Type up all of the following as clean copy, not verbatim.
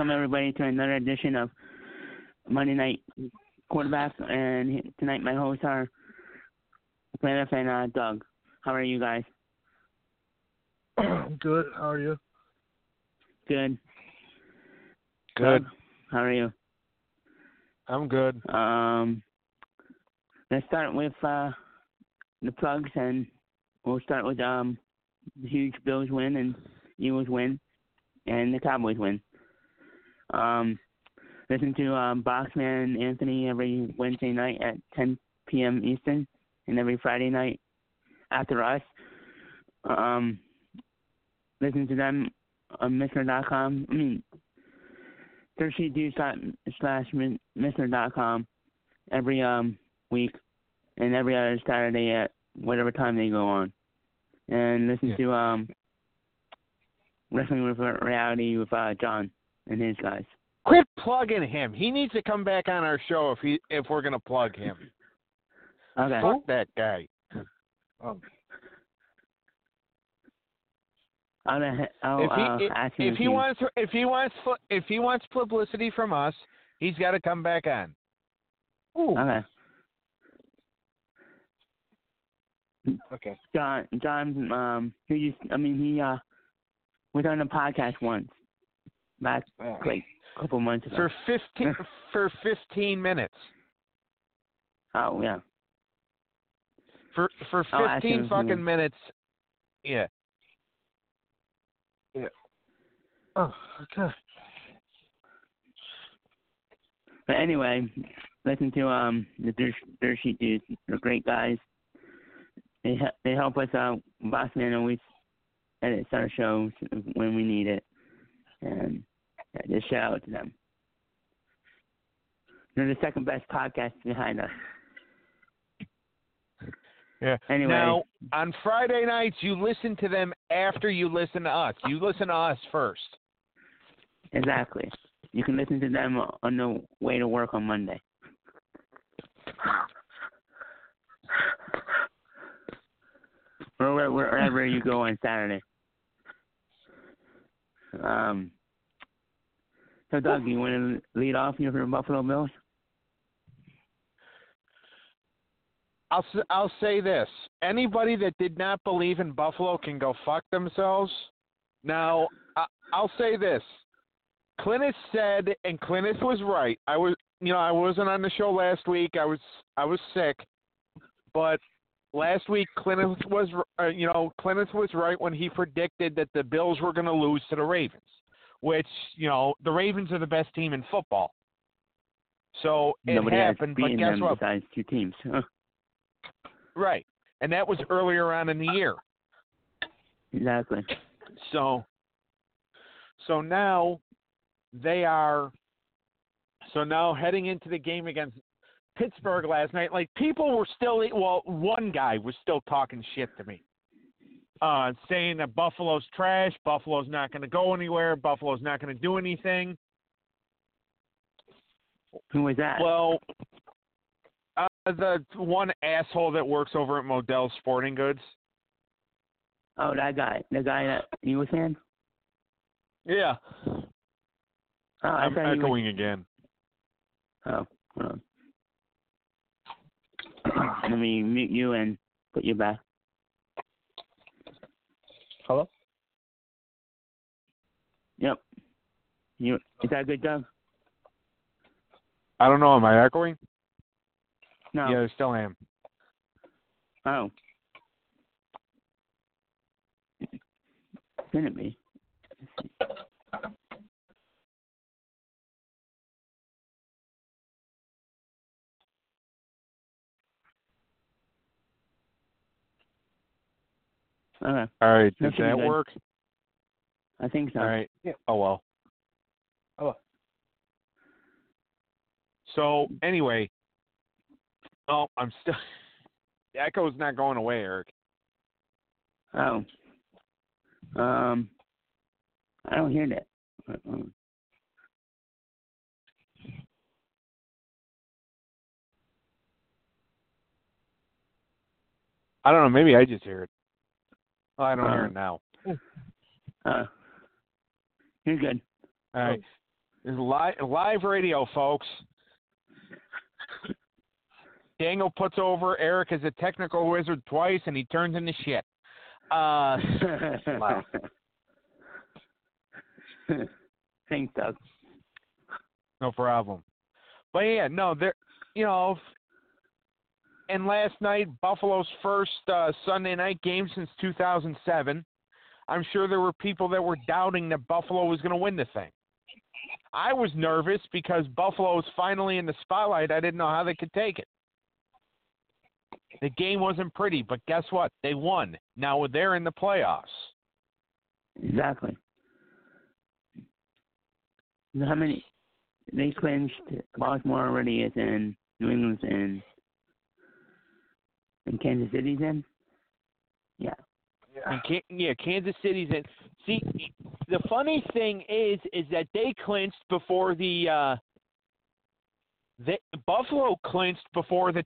Welcome everybody to another edition of Monday Night Quarterbacks, and tonight my hosts are Cliff and Doug. How are you guys? Good. How are you? Good. Good. Doug, how are you? I'm good. Let's start with the plugs, and we'll start with the huge Bills win and Eagles win and the Cowboys win. Listen to Boxman and Anthony every Wednesday night at 10 p.m. Eastern, and every Friday night after us. Listen to them on Mr.com. Thirsty/Mr.com every week, and every other Saturday at whatever time they go on. And listen to Wrestling with Reality with John and his guys. Quit plugging him. He needs to come back on our show if we're gonna plug him. Okay. Fuck that guy. If he wants publicity from us, he's got to come back on. Ooh. Okay. John, he was on a podcast once back like a couple months ago. For 15 minutes. Oh yeah. For 15 fucking minutes. Yeah. Yeah. Oh, okay. But anyway, listen to the Dirt Sheet dudes. They're great guys. They help us out. Bossman always edits our shows when we need it, and just shout out to them. They're the second best podcast behind us. Yeah. Anyway. Now, on Friday nights, you listen to them after you listen to us. You listen to us first. Exactly. You can listen to them on the way to work on Monday. Or wherever you go on Saturday. So, Doug, you want to lead off here for Buffalo Bills? I'll say this. Anybody that did not believe in Buffalo can go fuck themselves. Now, I'll say this. Clintus said, and Clintus was right. I wasn't on the show last week. I was sick. But last week, Clintus was right when he predicted that the Bills were going to lose to the Ravens, which, the Ravens are the best team in football. So Nobody happened, but guess them what? Besides two teams. Right. And that was earlier on in the year. Exactly. So now heading into the game against Pittsburgh last night, like people were still, one guy was still talking shit to me, saying that Buffalo's trash, Buffalo's not going to go anywhere, Buffalo's not going to do anything. Who was that? Well, the one asshole that works over at Modell's Sporting Goods. Oh, that guy. The guy that you were saying? Yeah. Oh, I'm echoing again. Oh, hold on. Let me mute you and put you back. Hello? Yep. Is that good, Doug? I don't know. Am I echoing? No. Yeah, I still am. Oh. Shouldn't be. Okay. All right. That Did should be that good. work? I think so. All right. Yeah. Oh, well. So, anyway. Oh, I'm still... The echo's not going away, Eric. Oh. I don't hear that. I don't know. Maybe I just hear it. Oh, I don't hear it now. You're good. All right. This is live radio, folks. Daniel puts over Eric as a technical wizard twice, and he turns into shit. Wow. Thanks, Doug. No problem. But yeah, no, there. And last night, Buffalo's first Sunday night game since 2007. I'm sure there were people that were doubting that Buffalo was going to win the thing. I was nervous because Buffalo was finally in the spotlight. I didn't know how they could take it. The game wasn't pretty, but guess what? They won. Now they're in the playoffs. Exactly. You know how many they clinched? Baltimore already is in. New England's in. And Kansas City's in. Yeah. Kansas City's in. See, the funny thing is that they clinched before Buffalo clinched before the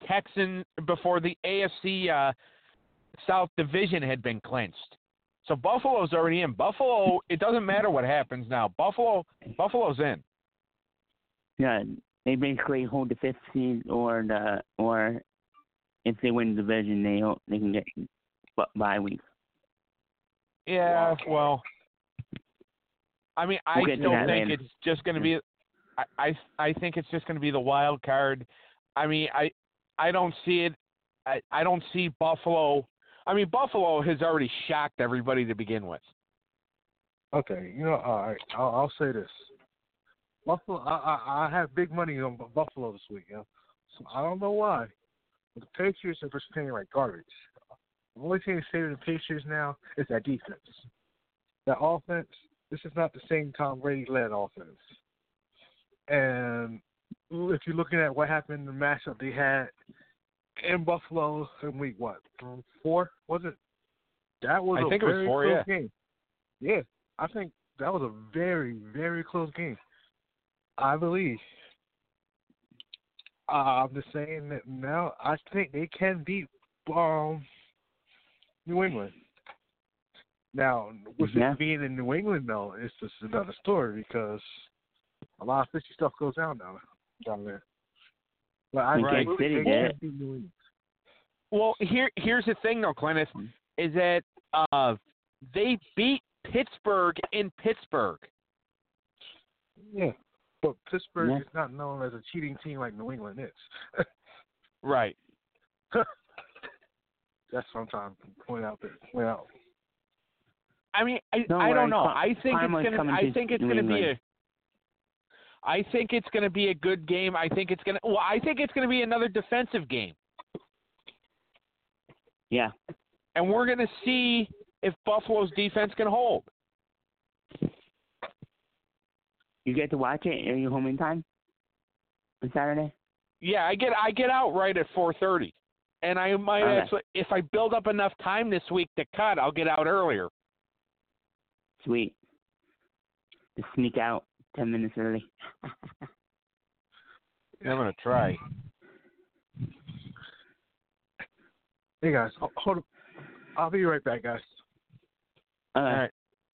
AFC South Division had been clinched. So Buffalo's already in. Buffalo, it doesn't matter what happens now. Buffalo's in. Yeah, they basically hold the fifth seed, or if they win the division, they can get bye weeks. Yeah, well, I mean, I still think it's just going to be. I think it's just going to be the wild card. I mean, I don't see it. I don't see Buffalo. I mean, Buffalo has already shocked everybody to begin with. Okay, all right. I'll say this. Buffalo. I have big money on Buffalo this week. So I don't know why, but the Patriots are just playing like garbage. The only thing saving the Patriots now is that defense. That offense. This is not the same Tom Brady-led offense. And if you're looking at what happened in the matchup they had in Buffalo in week 4, was it? That was a very close game. Yeah, I think that was a very, very close game. I believe. I'm just saying that now I think they can beat New England. Now, with it being in New England, though, it's just another story because a lot of fishy stuff goes down there. But I think they can beat New England. Well, here's the thing, though, Clintus, is that they beat Pittsburgh in Pittsburgh. Yeah, but Pittsburgh is not known as a cheating team like New England is. Right. That's what I'm trying to point out. I mean, I don't know. I think it's going to be a good game. I think it's going to be another defensive game. Yeah. And we're going to see if Buffalo's defense can hold. You get to watch it? Are you home in time on Saturday? Yeah, I get out right at 4:30. And I might actually, if I build up enough time this week to cut, I'll get out earlier. Sweet. Just sneak out 10 minutes early. I'm going to try. Hey, guys. Hold on. I'll be right back, guys. All right.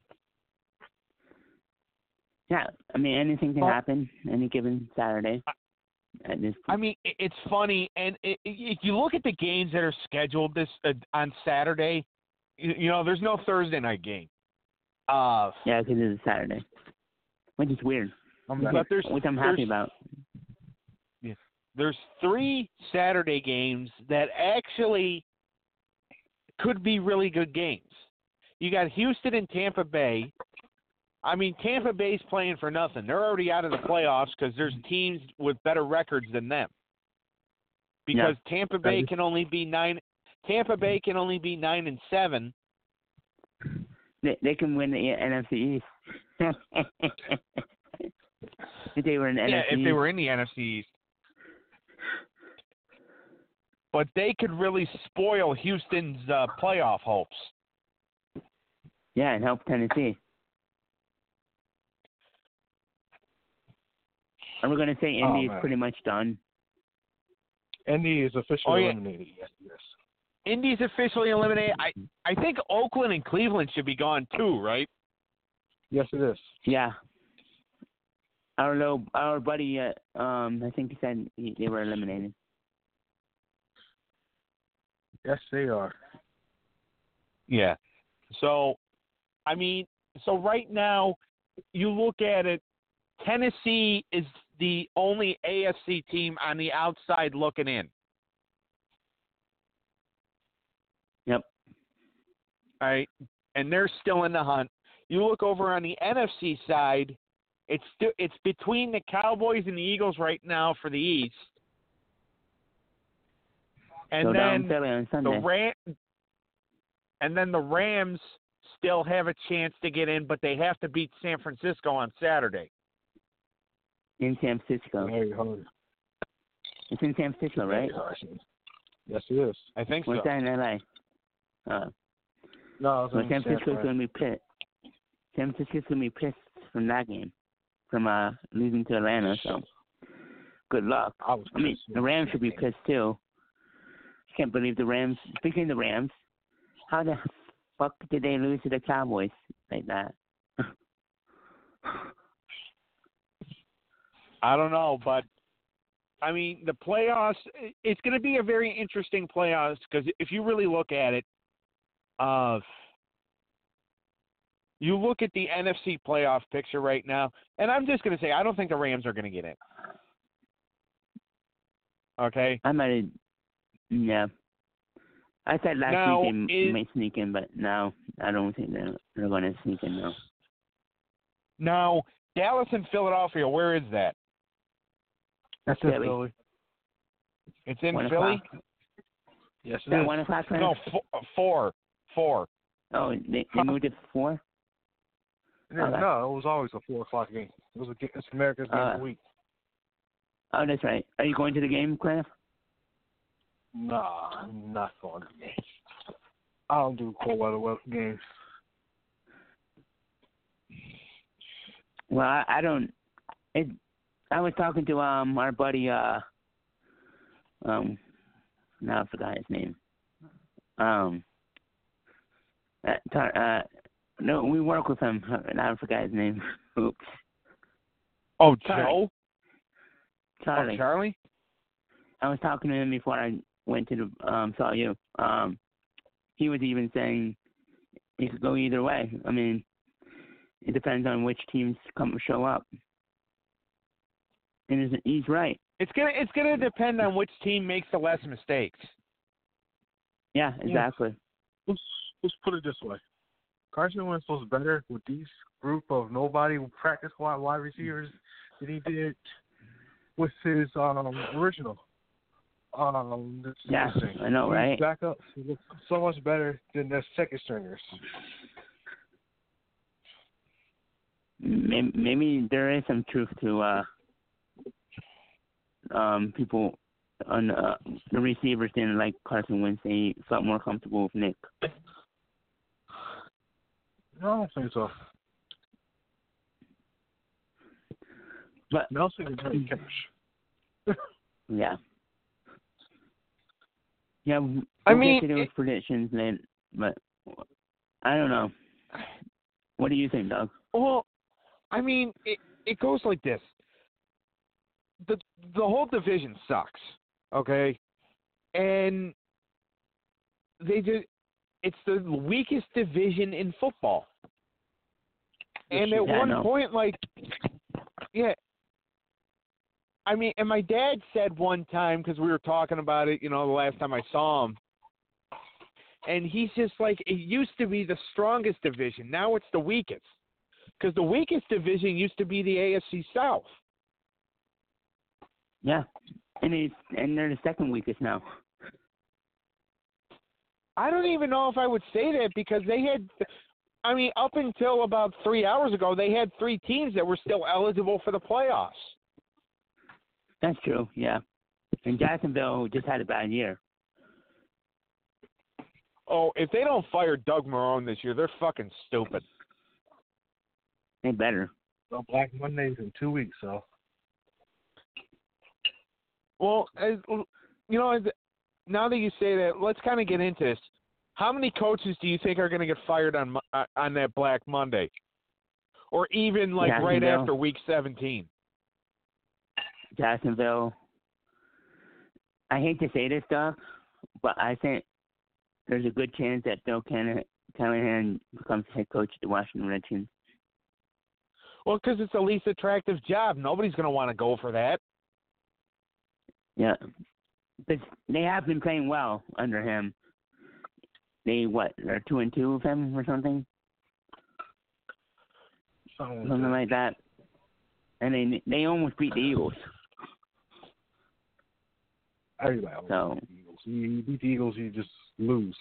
Yeah, I mean, anything can happen any given Saturday. I mean, it's funny, and if you look at the games that are scheduled this on Saturday, there's no Thursday night game. Yeah, because it's a Saturday, which is weird. Which I'm happy about. Yeah, there's 3 Saturday games that actually could be really good games. You got Houston and Tampa Bay. I mean, Tampa Bay's playing for nothing. They're already out of the playoffs because there's teams with better records than them. Because Tampa Bay can only be 9. Tampa Bay can only be 9-7. They can win the NFC East. If they were in the NFC if East. they were in the NFC East. But they could really spoil Houston's playoff hopes. Yeah, and help Tennessee. Are we going to say Indy is pretty much done? Indy is officially eliminated. Yes. Indy's officially eliminated. I think Oakland and Cleveland should be gone too, right? Yes, it is. Yeah. our buddy, I think he said they were eliminated. Yes, they are. Yeah. So, I mean, so right now, you look at it, Tennessee is the only AFC team on the outside looking in. Yep. All right. And they're still in the hunt. You look over on the NFC side, it's between the Cowboys and the Eagles right now for the East. And so then Philly on Sunday. the Rams still have a chance to get in, but they have to beat San Francisco on Saturday. In San Francisco. It's in San Francisco, right? Yes, it is. I think What's so. that in L.A.? No, San Francisco's going to be pissed. San Francisco's going to be pissed from that game, from losing to Atlanta. So, good luck. I mean, the Rams should be pissed too. I can't believe the Rams. Speaking of the Rams, how the fuck did they lose to the Cowboys like that? I don't know, but I mean, the playoffs, it's going to be a very interesting playoffs because if you really look at it, you look at the NFC playoff picture right now, and I'm just going to say I don't think the Rams are going to get in. Okay? Yeah. I said last week they may sneak in, but no, I don't think they're going to sneak in, no. Now, Dallas and Philadelphia, where is that? That's in Philly. It's in 1 Philly? o'clock. Yes, it is. 1 o'clock? No, 4. Oh, they moved it to 4? No, it was always a 4 o'clock game. It's America's game of the week. Oh, that's right. Are you going to the game, Cliff? Nah, I'm not going to the game. I don't do cold weather games. Well, I don't. I was talking to our buddy. Now I forgot his name. No, we work with him. Now I forgot his name. Oops. Oh, Charlie. Joe? Charlie. Oh, Charlie? I was talking to him before I went to saw you. He was even saying it could go either way. I mean, it depends on which teams show up. And he's right. It's gonna depend on which team makes the less mistakes. Yeah, exactly. Let's put it this way. Carson Wentz was better with these group of nobody practice wide receivers than he did with his original. Yeah, I know, right? Backups look so much better than their second stringers. Maybe there is some truth to people on the receivers didn't like Carson Wentz. They felt more comfortable with Nick. No, I don't think so. But Nelson can really catch. Yeah. Yeah, I mean, get to those predictions then, but I don't know. What do you think, Doug? Well, I mean, it goes like this. The whole division sucks, okay? And it's the weakest division in football. And at one point, yeah. I mean, and my dad said one time, because we were talking about it, the last time I saw him, and he's just like, it used to be the strongest division. Now it's the weakest. Because the weakest division used to be the AFC South. Yeah, and they're the second weakest now. I don't even know if I would say that because they had, up until about 3 hours ago, they had 3 teams that were still eligible for the playoffs. That's true, yeah. And Jacksonville just had a bad year. Oh, if they don't fire Doug Marrone this year, they're fucking stupid. They better. Well, Black Monday's in 2 weeks, so. Well, now that you say that, let's kind of get into this. How many coaches do you think are going to get fired on that Black Monday? Or even right after Week 17? Jacksonville. I hate to say this stuff, but I think there's a good chance that Bill Callahan becomes head coach of the Washington Redskins. Well, because it's the least attractive job. Nobody's going to want to go for that. Yeah, but they have been playing well under him. They're 2-2 with him or something, something like that. And they almost beat the Eagles. Everybody So beat the Eagles. You beat the Eagles, you just lose.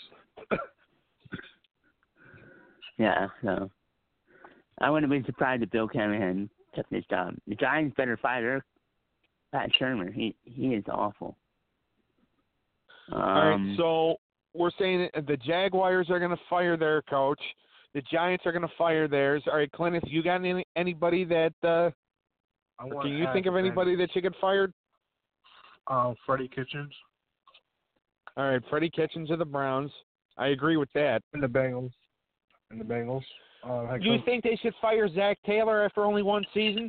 yeah, so I wouldn't have been surprised if Bill Callahan took this job. The Giants better fire Pat Shermer. He is awful. All right, so we're saying that the Jaguars are going to fire their coach. The Giants are going to fire theirs. All right, Clintus, you got anybody that can you think of anybody that should get fired? Freddie Kitchens. All right, Freddie Kitchens of the Browns. I agree with that. And the Bengals. You think they should fire Zach Taylor after only one season?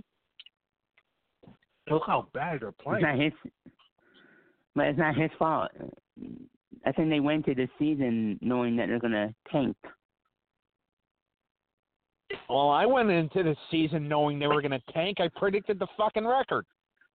Look how bad they're playing. It's not his fault. I think they went to the season knowing that they're going to tank. Well, I went into the season knowing they were going to tank. I predicted the fucking record.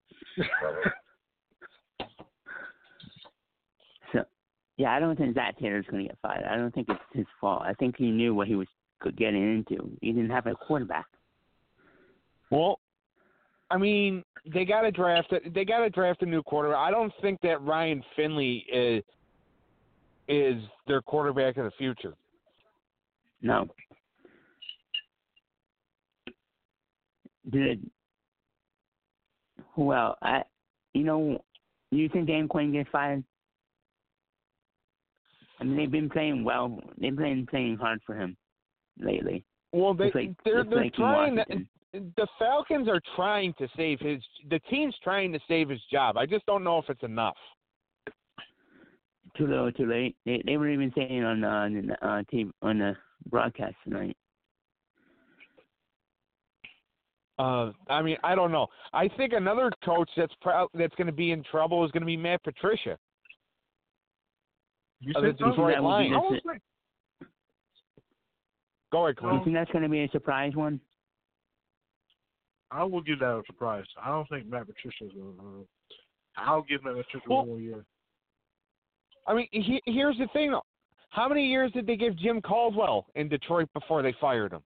So, yeah, I don't think Zach Taylor's going to get fired. I don't think it's his fault. I think he knew what he was getting into. He didn't have a quarterback. Well, I mean, they got to draft a new quarterback. I don't think that Ryan Finley is their quarterback of the future. No. Well, you think Dan Quinn gets fired? I mean, they've been playing well. They've been playing hard for him lately. Well, they're trying. The Falcons are trying to save the team's trying to save his job. I just don't know if it's enough. Too little, too late. They were even saying on the broadcast tonight. I mean, I don't know. I think another coach that's going to be in trouble is going to be Matt Patricia. You said the Detroit Lions. Go ahead, Clint. You think that's going to be a surprise one? I will give that a surprise. I don't think Matt Patricia's going to. I'll give Matt Patricia one more year. I mean, here's the thing, though. How many years did they give Jim Caldwell in Detroit before they fired him?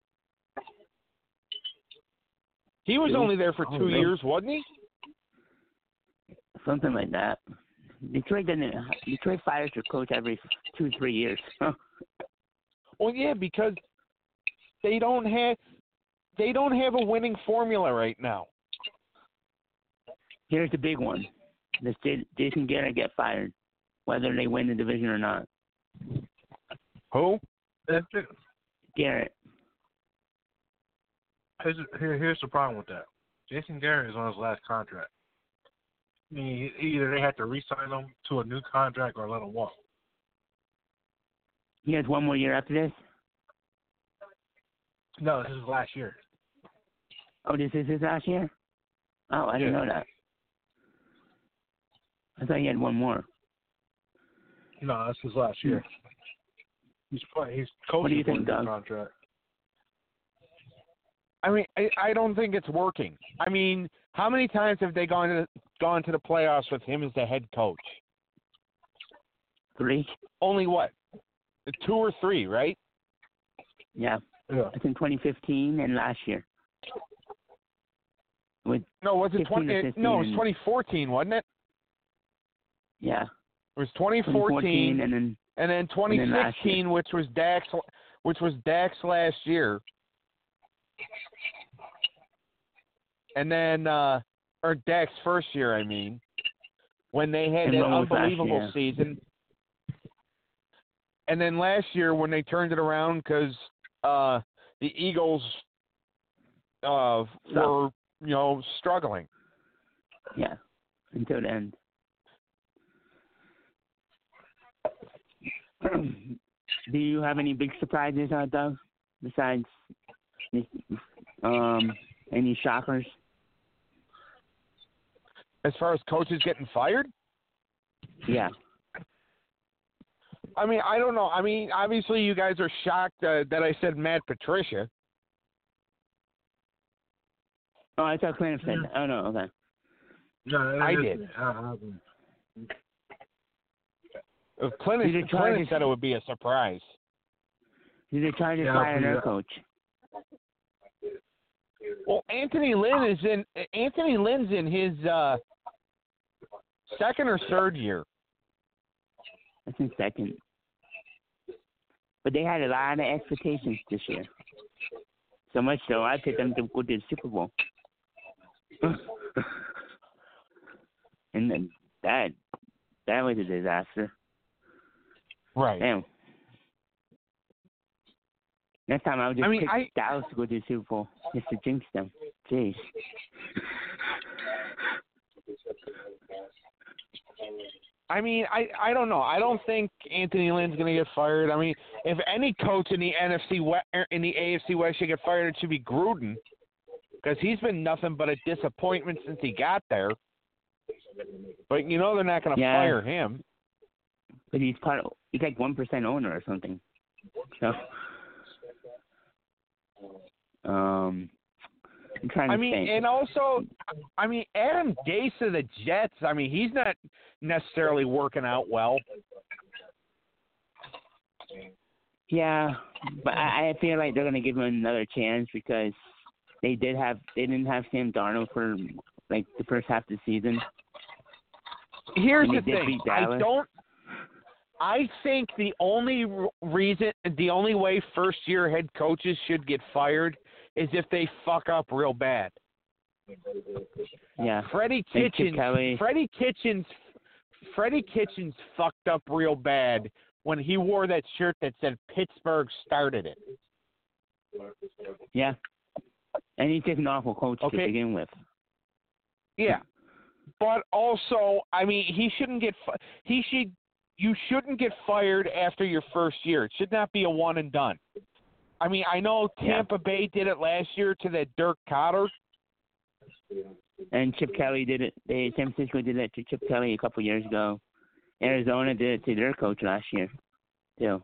He was only there for 2 years, wasn't he? Something like that. Detroit fires their coach every 2-3 years. Well, yeah, because they don't have a winning formula right now. Here's the big one: does Jason Garrett get fired, whether they win the division or not? Who? Garrett. Here's the problem with that. Jason Garrett is on his last contract. I mean, either they have to re-sign him to a new contract or let him walk. He has one more year after this? No, this is last year. Oh, this is his last year? Oh, I didn't know that. I thought he had one more. No, that's his last year. He's coaching what do you for think, a Doug? new contract. I mean, I don't think it's working. I mean, how many times have they gone to the playoffs with him as the head coach? 3? Only what? 2 or 3, right? Yeah. It's in 2015 and last year. Was it 2014, wasn't it? Yeah. It was 2014 and then 2016, which was Dak's last year. And then or Dak's first year, I mean, when they had that unbelievable season. And then last year when they turned it around because the Eagles were, struggling. Yeah, until the end. Do you have any big surprises, Doug, besides any shockers? As far as coaches getting fired? Yeah. I mean, I don't know. I mean, obviously you guys are shocked that I said Matt Patricia. Oh, I thought Clint said that. Oh, no, okay. No, I did. If Clinton said it would be a surprise. Did the Chargers fire their coach? Well, Anthony Lynn's in his second or third year. That's in second. But they had a lot of expectations this year. So much so, I picked them to go to the Super Bowl. And then that was a disaster. Right. Damn. Next time I would just pick Dallas to go to the Super Bowl just to jinx them. Jeez. I mean, I don't know. I don't think Anthony Lynn's going to get fired. I mean, if any coach in the AFC West should get fired, it should be Gruden, because he's been nothing but a disappointment since he got there. But you know they're not going to fire him. But he's like 1% owner or something. So, I'm trying to think. And also, Adam Gase of the Jets. I mean, he's not necessarily working out well. Yeah, but I feel like they're going to give him another chance because they didn't have Sam Darnold for like the first half of the season. Here's the thing. I think the only way first-year head coaches should get fired is if they fuck up real bad. Yeah. Freddie Kitchens fucked up real bad when he wore that shirt that said Pittsburgh started it. Yeah. And he's an awful coach to begin with. Yeah. But also, I mean, you shouldn't get fired after your first year. It should not be a one and done. I mean, I know Tampa Bay did it last year to that Dirk Cotter. And Chip Kelly did it. San Francisco did it to Chip Kelly a couple years ago. Arizona did it to their coach last year, too.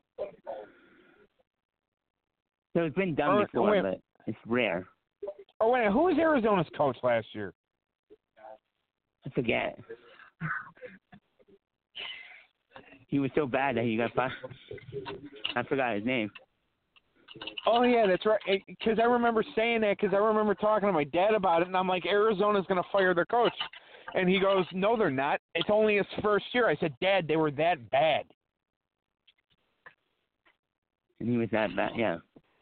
So it's been done before, but it's rare. Oh, wait, who was Arizona's coach last year? I forget. He was so bad that he got fired. I forgot his name. Oh, yeah, that's right. Because I remember saying that because I remember talking to my dad about it, and I'm like, Arizona's going to fire their coach. And he goes, no, they're not. It's only his first year. I said, Dad, they were that bad. And he was that bad, yeah.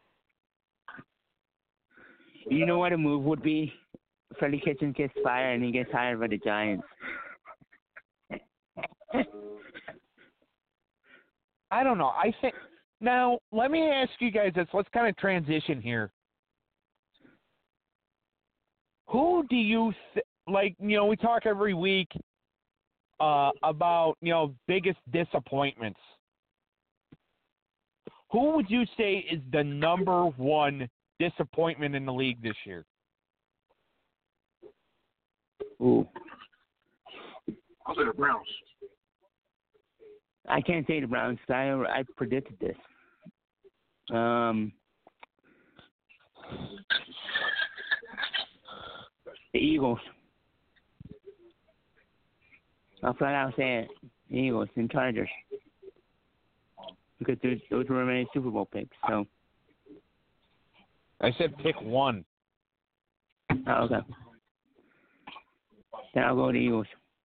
You know what a move would be? Freddie Kitchens gets fired and he gets hired by the Giants. I don't know. I think now. Let me ask you guys this. Let's kind of transition here. Who do you like? You know, we talk every week about biggest disappointments. Who would you say is the number one disappointment in the league this year? Ooh. I'll say the Browns. I can't say the Browns. I predicted this. The Eagles. I'll flat out say it. The Eagles and Chargers. Because those were my Super Bowl picks. So. I said pick one. Oh, okay. Then I'll go with the Eagles.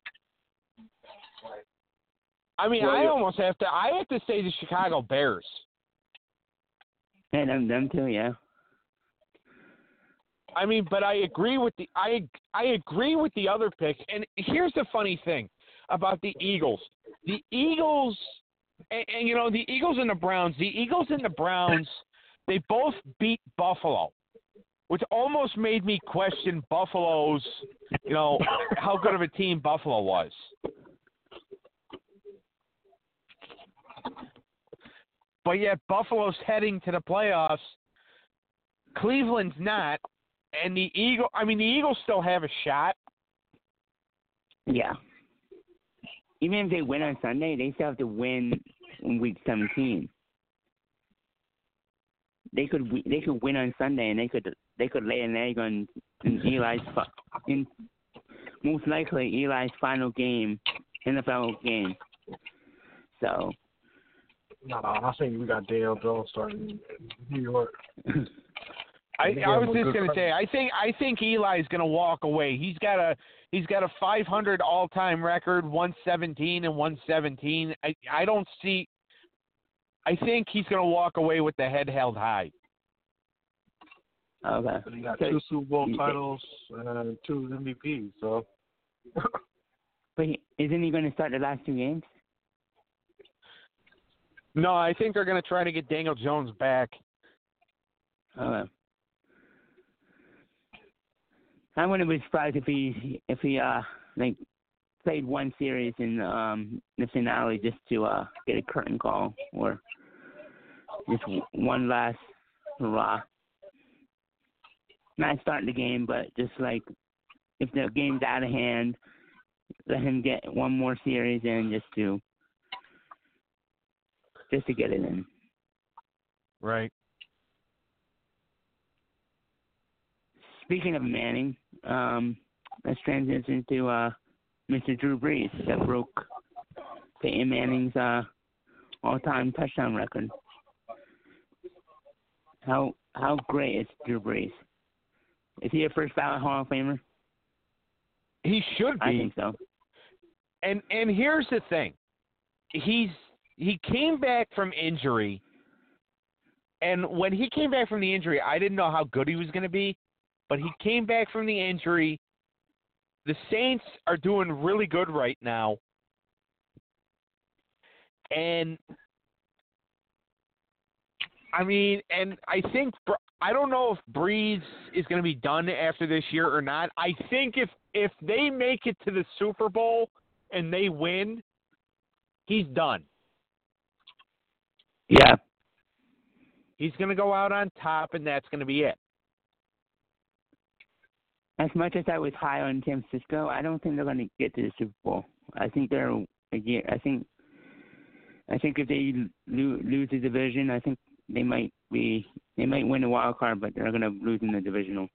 I mean, I have to say the Chicago Bears. And them too, yeah. I mean, but I agree with I agree with the other picks. And here's the funny thing about the Eagles. The Eagles, and the Eagles and the Browns. The Eagles and the Browns, they both beat Buffalo, which almost made me question Buffalo's, how good of a team Buffalo was. But yet Buffalo's heading to the playoffs. Cleveland's not. And the Eagles still have a shot. Yeah. Even if they win on Sunday, they still have to win in Week 17. They could win on Sunday, and they could lay an egg on in most likely Eli's final NFL game. So. No, I think we got Daniel Jones starting in New York. I was just going to say, I think Eli's going to walk away. He's got a 500 all-time record, 117 and 117. I don't see. I think he's going to walk away with the head held high. Okay. He got 2 Super Bowl titles and 2 MVPs. So. But isn't he going to start the last 2 games? No, I think they're going to try to get Daniel Jones back. Okay. I wouldn't be surprised if he played one series in the finale just to get a curtain call or just one last hurrah. Not starting the game, but just like if the game's out of hand, let him get one more series in just to get it in. Right. Speaking of Manning, let's transition to Mr. Drew Brees that broke Peyton Manning's all-time touchdown record. How great is Drew Brees? Is he a first ballot Hall of Famer? He should be. I think so. And here's the thing. He came back from injury, and when he came back from the injury, I didn't know how good he was going to be, but he came back from the injury. The Saints are doing really good right now, and I mean, and I think I don't know if Brees is going to be done after this year or not. I think if they make it to the Super Bowl and they win, he's done. Yeah. He's going to go out on top, and that's going to be it. As much as I was high on San Francisco, I don't think they're going to get to the Super Bowl. I think they're I think if they lose the division, I think they might win the wild card, but they're going to lose in the divisional.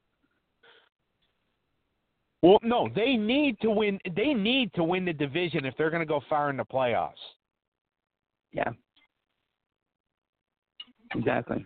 Well, no, they need to win. They need to win the division if they're going to go far in the playoffs. Yeah. Exactly.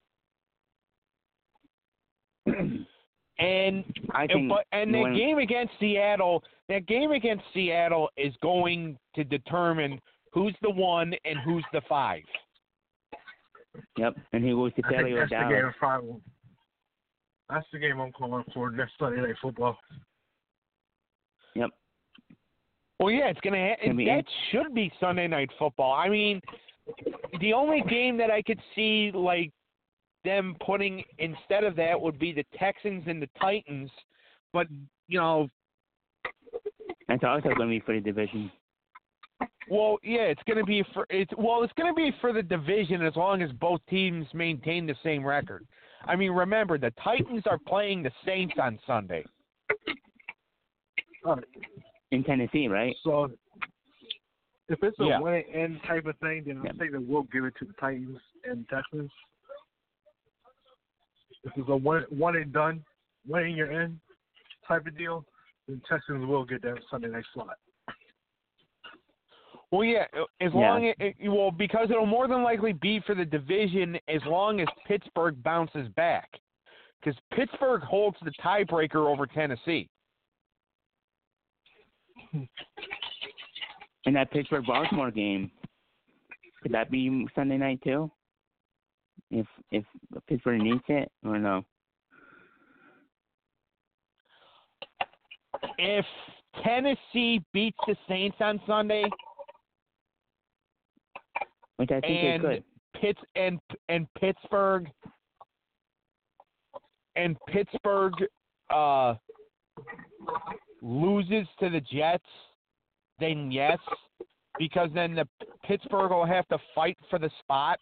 And that game against Seattle, is going to determine who's the 1 and who's the 5. Yep, and he goes to Philly or Dallas. That's the game I'm calling for next Sunday Night Football. Yep. Well, yeah, it's going to. That should be Sunday Night Football. I mean, the only game that I could see like them putting instead of that would be the Texans and the Titans, but you know, that's also going to be for the division. Well, yeah, it's going to be for the division as long as both teams maintain the same record. I mean, remember the Titans are playing the Saints on Sunday. In Tennessee, right? So if it's a win and end type of thing, then I think that we'll give it to the Titans and Texans. If it's a one and done, win and you're in type of deal, then Texans will get that Sunday night slot. Well, yeah, because it'll more than likely be for the division as long as Pittsburgh bounces back, because Pittsburgh holds the tiebreaker over Tennessee. And that Pittsburgh-Baltimore game, could that be Sunday night too? If Pittsburgh needs it or no? If Tennessee beats the Saints on Sunday, which I think they could, and Pittsburgh loses to the Jets, then yes, because then the Pittsburgh will have to fight for the spot.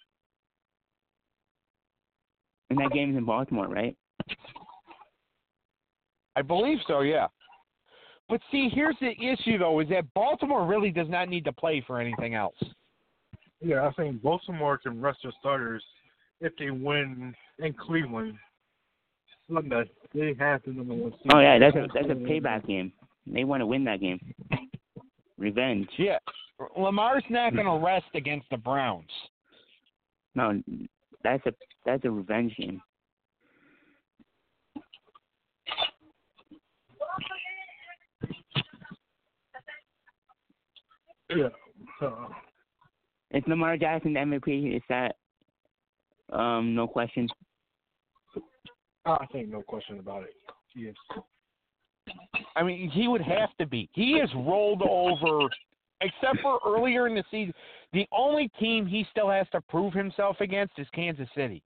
And that game's in Baltimore, right? I believe so, yeah. But see, here's the issue, though, is that Baltimore really does not need to play for anything else. Yeah, I think Baltimore can rest their starters if they win in Cleveland Sunday. They have the number one seed. Oh yeah, that's a payback game. They want to win that game. Revenge. Yeah, Lamar's not going to rest against the Browns. No, that's a revenge game. Yeah. Is Lamar Jackson the MVP? Is that no question? I think no question about it. Yes. I mean, he would have to be. He has rolled over, except for earlier in the season. The only team he still has to prove himself against is Kansas City.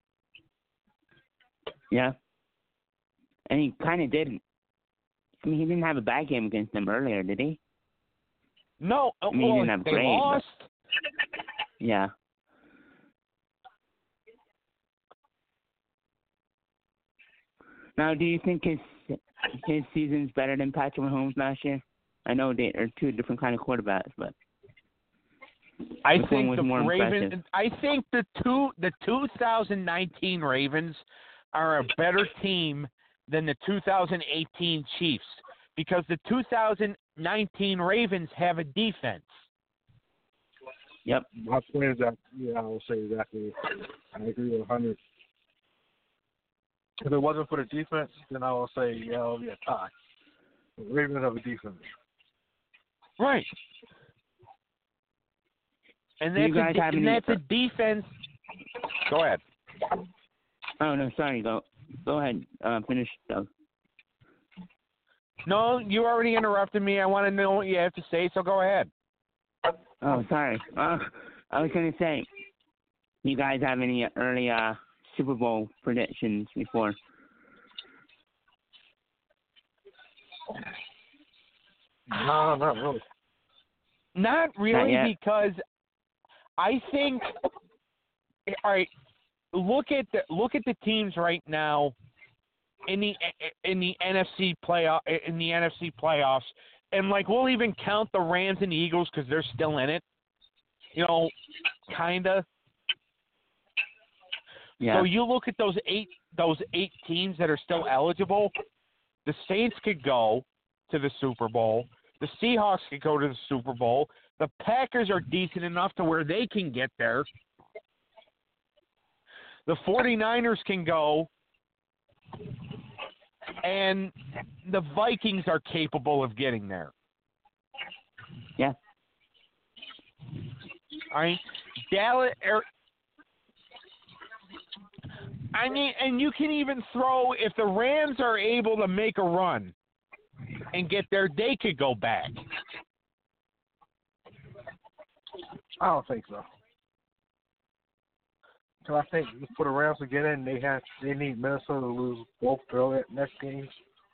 Yeah. And he kind of did. I mean, he didn't have a bad game against them earlier, did he? No. I mean, he didn't have they great, lost. but, yeah. Now, do you think his season's better than Patrick Mahomes last year? I know they are two different kind of quarterbacks, but I which think one was the more Ravens. impressive? I think the 2019 Ravens are a better team than the 2018 Chiefs because the 2019 Ravens have a defense. Yep. My point is that, I will say exactly. I agree with 100. If it wasn't for the defense, then I will say, it'll be a tie. The Ravens have a defense. Right. And that's a defense. Go ahead. Oh, no, sorry. Go ahead. Finish, Doug. No, you already interrupted me. I want to know what you have to say, so go ahead. Oh, sorry. I was going to say, you guys have any early Super Bowl predictions before? No, not really. Not really, Not yet. because I think. All right, look at the teams right now in the NFC playoffs, and like we'll even count the Rams and the Eagles because they're still in it. Kinda. Yeah. So you look at those eight teams that are still eligible. The Saints could go to the Super Bowl. The Seahawks could go to the Super Bowl. The Packers are decent enough to where they can get there. The 49ers can go. And the Vikings are capable of getting there. Yeah. All right. Dallas. I mean, and you can even throw, if the Rams are able to make a run and get there, they could go back. I don't think so. Because I think for the Rams to get in, they need Minnesota to lose both their next games.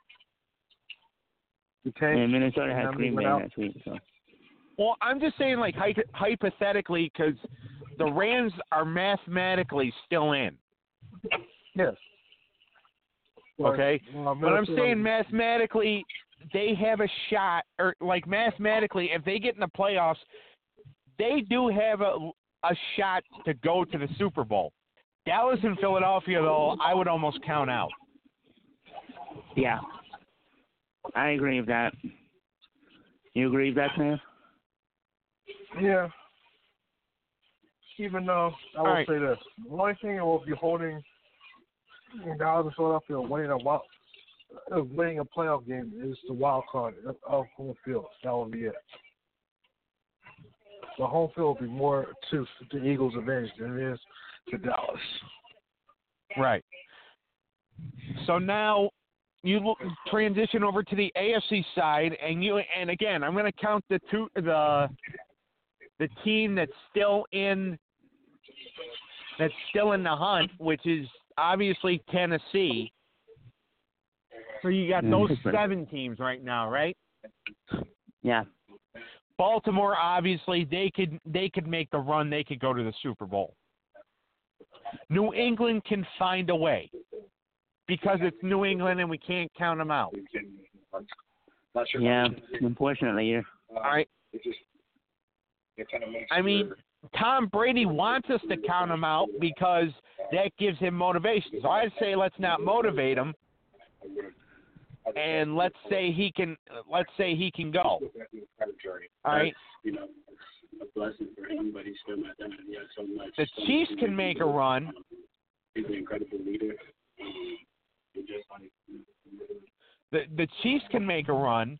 And Minnesota has Green Bay next week. So. Well, I'm just saying, like, hypothetically, because the Rams are mathematically still in. Yes. Okay? But I'm saying mathematically, they have a shot, or like mathematically, if they get in the playoffs, they do have a shot to go to the Super Bowl. Dallas and Philadelphia, though, I would almost count out. Yeah. I agree with that. You agree with that, Sam? Yeah. Even though I will say this, the only thing that will be holding Dallas and Philadelphia winning a playoff game is the wild card of home field. That will be it. The home field will be more to the Eagles' advantage than it is to Dallas. Right. So now you transition over to the AFC side, and again, I'm going to count the team that's still in the hunt, which is obviously Tennessee. So you got those 7 teams right now, right? Yeah. Baltimore, obviously, they could make the run. They could go to the Super Bowl. New England can find a way because it's New England and we can't count them out. Yeah, unfortunately, you're. I mean, Tom Brady wants us to count him out because that gives him motivation. So I'd say let's not motivate him, and let's say he can go. All right. The Chiefs can make a run. The Chiefs can make a run.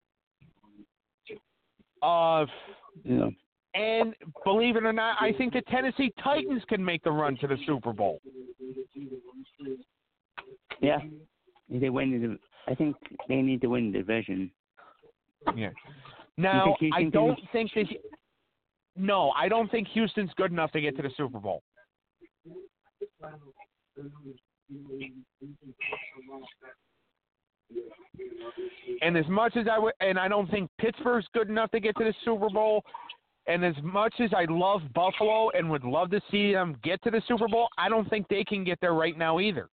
Yeah. And believe it or not, I think the Tennessee Titans can make the run to the Super Bowl. Yeah. If they win I think they need to win the division. Yeah. Now, I don't think Houston's good enough to get to the Super Bowl. And as much as I don't think Pittsburgh's good enough to get to the Super Bowl, and as much as I love Buffalo and would love to see them get to the Super Bowl, I don't think they can get there right now either.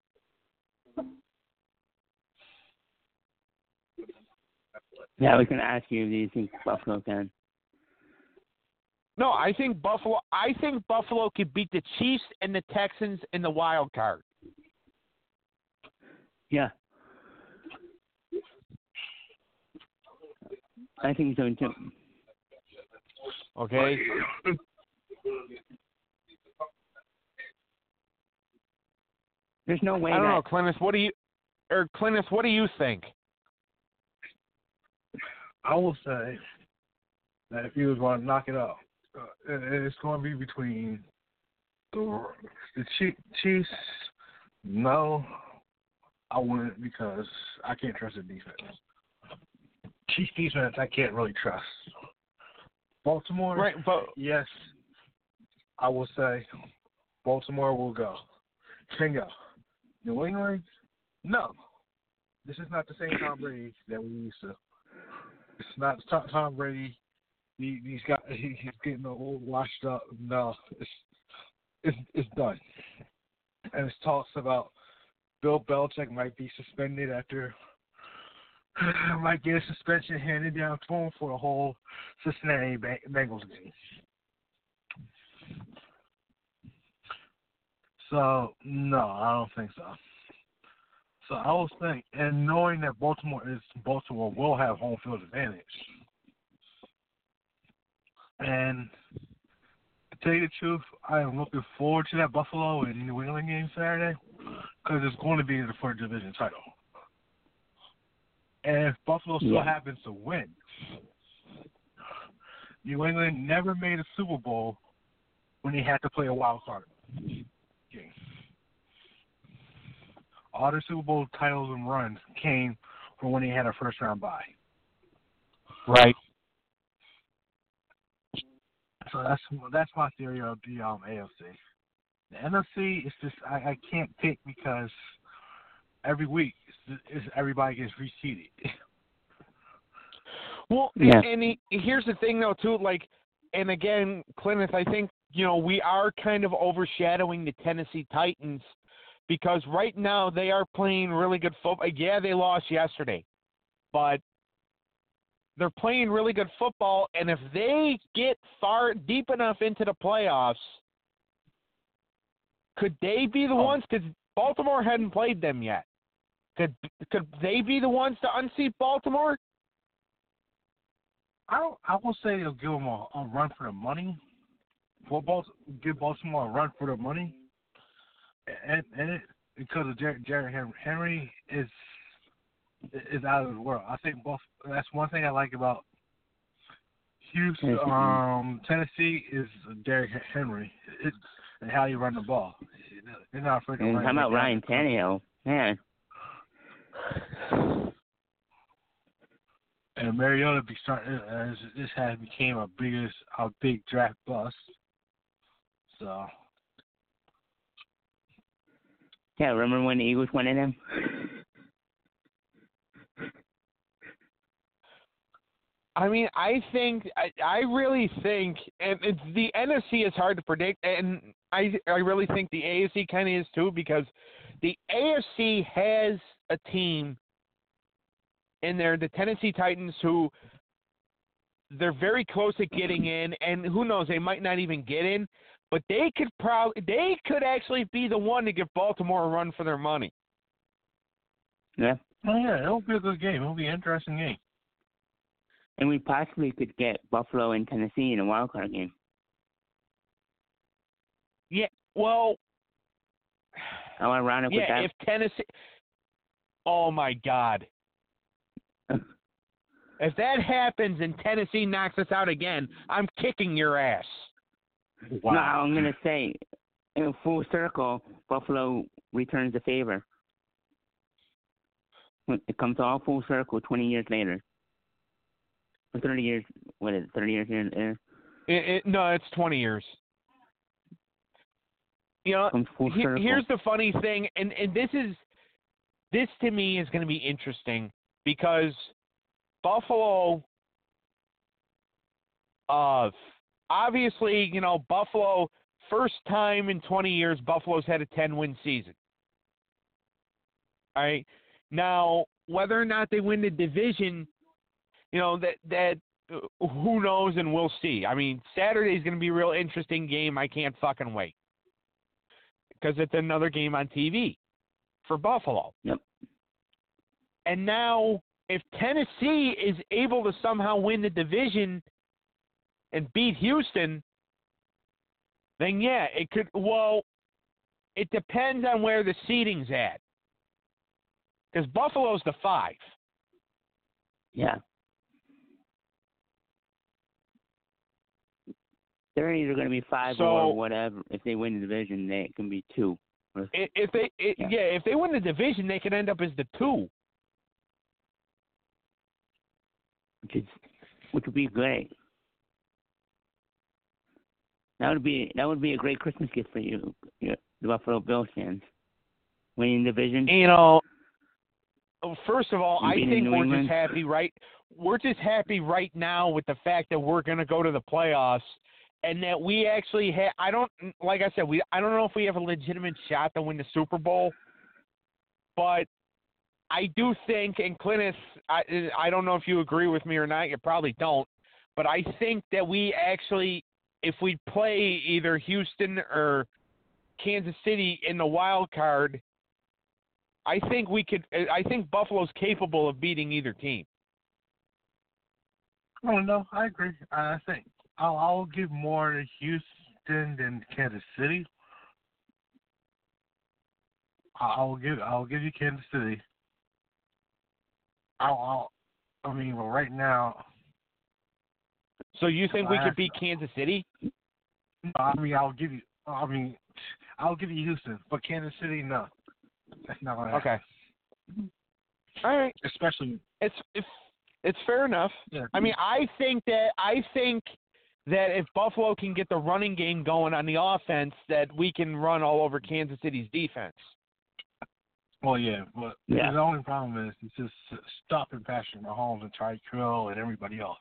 Yeah, I was going to ask you, do you think Buffalo can? No, I think Buffalo could beat the Chiefs and the Texans in the wild card. Yeah. I think so too. Okay. There's no way. I don't know, Clintus. What do you think? I will say that if he was going to knock it out, it's going to be between the Chiefs. No, I wouldn't, because I can't trust the defense. Chiefs defense, I can't really trust. Baltimore, right? But yes, I will say Baltimore will go. Can go. New England, no. This is not the same Tom Brady that we used to. It's not Tom Brady. He's getting old, washed up. No, it's done. And it's talks about Bill Belichick might be suspended might get a suspension handed down to him for the whole Cincinnati Bengals game. So no, I don't think so. So I was thinking, and knowing that Baltimore will have home field advantage. And to tell you the truth, I am looking forward to that Buffalo and New England game Saturday, because it's going to be for the division title. And if Buffalo still happens to win, New England never made a Super Bowl when they had to play a wild card game. All their Super Bowl titles and runs came from when they had a first round bye. Right. So that's my theory of the AFC. The NFC is just I can't pick, because every week everybody gets reseeded. Well, yeah. and here's the thing though too, and again, Clintus, I think we are kind of overshadowing the Tennessee Titans, because right now they are playing really good football. Yeah, they lost yesterday, but they're playing really good football, and if they get deep enough into the playoffs, could they be the ones? Because Baltimore hadn't played them yet. Could they be the ones to unseat Baltimore? I will say they'll give them a run for the money. Give Baltimore a run for the money, and because of Jerry Henry is out of the world. I think that's one thing I like about Houston, Tennessee, is Derrick Henry and how you run the ball. They're not afraid to run. How about Ryan Tannehill? Man. And Mariota this has became a big draft bust. So. Yeah, remember when the Eagles wanted him? I mean, I really think, and the NFC is hard to predict, and I really think the AFC kind of is too, because the AFC has a team and they're the Tennessee Titans, who they're very close to getting in, and who knows, they might not even get in, but they could actually be the one to give Baltimore a run for their money. Yeah. Oh, yeah, it'll be a good game. It'll be an interesting game. And we possibly could get Buffalo and Tennessee in a wild card game. Yeah, well, How ironic would that? if Tennessee, oh my God. If that happens and Tennessee knocks us out again, I'm kicking your ass. Wow. No, I'm going to say, in full circle, Buffalo returns the favor. It comes all full circle 20 years later. Or 30 years, what is it, 30 years here? No, it's 20 years. You know, Comes full circle. here's the funny thing, and this to me is going to be interesting because Buffalo, obviously, you know, Buffalo, first time in 20 years, Buffalo's had a 10-win season. All right. Now, whether or not they win the division, you know, that who knows, and we'll see. I mean, Saturday's going to be a real interesting game. I can't fucking wait because it's another game on TV for Buffalo. Yep. And now, if Tennessee is able to somehow win the division and beat Houston, then yeah, it could. Well, it depends on where the seeding's at. Because Buffalo's the 5. Yeah. They're either going to be 5 or whatever. If they win the division, they can be 2. If they win the division, they could end up as the 2. Which would be great. That would be a great Christmas gift for you, the Buffalo Bills fans. Winning the division. You know, first of all, I think New we're England. just happy, right? We're just happy right now with the fact that we're going to go to the playoffs and that we actually have. I don't know if we have a legitimate shot to win the Super Bowl, but I do think, and Clintus, I don't know if you agree with me or not. You probably don't, but I think that we actually, if we play either Houston or Kansas City in the wild card, I think Buffalo's capable of beating either team. Oh, no, I agree. I think I'll give more to Houston than Kansas City. I'll give you Kansas City. Well, right now. So you think we could beat Kansas City? I'll give you Houston, but Kansas City, no. That's not going to happen. Okay. All right. Especially. It's fair enough. Yeah. I mean, I think that if Buffalo can get the running game going on the offense, that we can run all over Kansas City's defense. Well, yeah, but the only problem is it's just stopping Patrick Mahomes and Tyreek Hill and everybody else.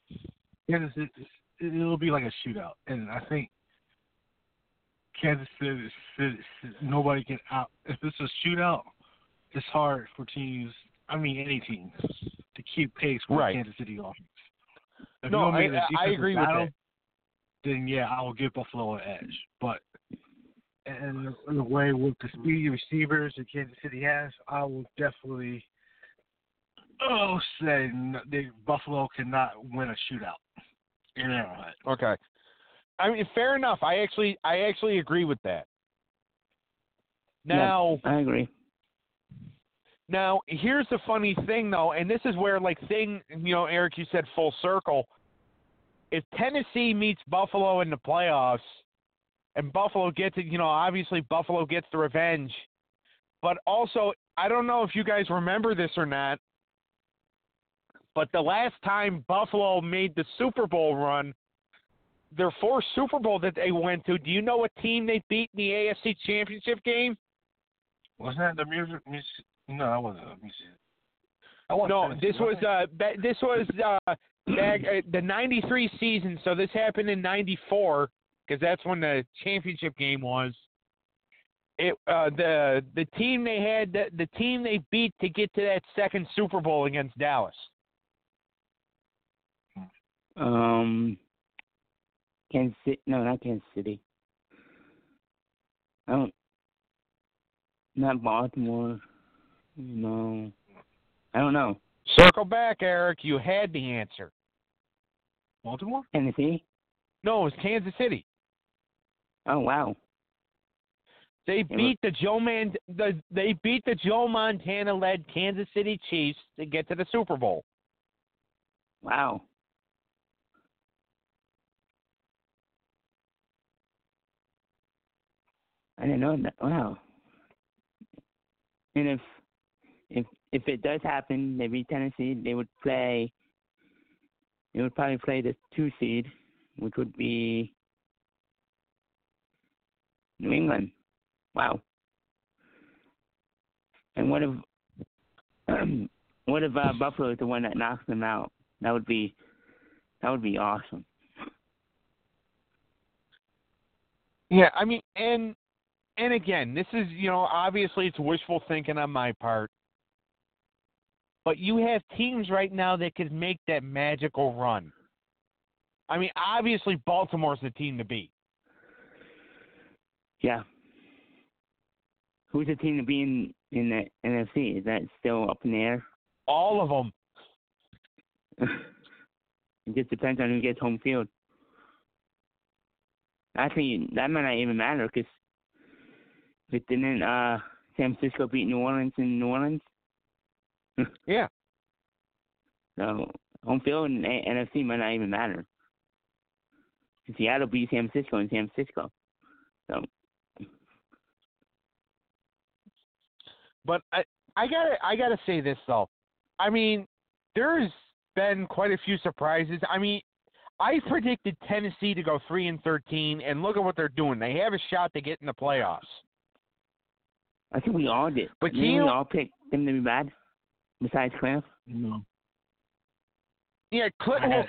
It'll be like a shootout, and I think Kansas City, nobody can out. If it's a shootout, it's hard for teams. I mean, any team to keep pace with Kansas City offense. If I agree with that. Then yeah, I will give Buffalo an edge, but. And the way with the speedy receivers that Kansas City has, I will definitely say Buffalo cannot win a shootout in Arrowhead. Okay. I mean, fair enough. I actually agree with that. Now, I agree. Now, here's the funny thing, though, and this is where, Eric, you said full circle. If Tennessee meets Buffalo in the playoffs, and Buffalo gets it, obviously Buffalo gets the revenge. But also, I don't know if you guys remember this or not, but the last time Buffalo made the Super Bowl run, their fourth Super Bowl that they went to, do you know what team they beat in the AFC Championship game? Wasn't that the music? No, that wasn't the music. No, this was back the '93 season. So this happened in '94 because that's when the championship game was. The team they had, the team they beat to get to that second Super Bowl against Dallas. Kansas City? No, not Kansas City. I don't. Not Baltimore. No. I don't know. Circle back, Eric. You had the answer. Baltimore? Tennessee? No, it was Kansas City. Oh wow. They beat the Joe Montana led Kansas City Chiefs to get to the Super Bowl. Wow. I didn't know that. Wow. And if it does happen, they beat Tennessee, they would probably play the 2 seed, which would be New England. Wow. And what if Buffalo is the one that knocks them out? That would be awesome. Yeah, I mean, and again, this is, obviously it's wishful thinking on my part. But you have teams right now that could make that magical run. I mean, obviously Baltimore's the team to beat. Yeah. Who's the team to be in the NFC? Is that still up in the air? All of them. It just depends on who gets home field. Actually, that might not even matter because didn't San Francisco beat New Orleans in New Orleans? Yeah. So home field and NFC might not even matter. Seattle beat San Francisco in San Francisco. So. But I gotta say this though. I mean, there's been quite a few surprises. I mean, I predicted Tennessee to go 3-13, and look at what they're doing. They have a shot to get in the playoffs. I think we all did. But we all picked them to be bad, besides Cliff. No. Yeah, Clinton,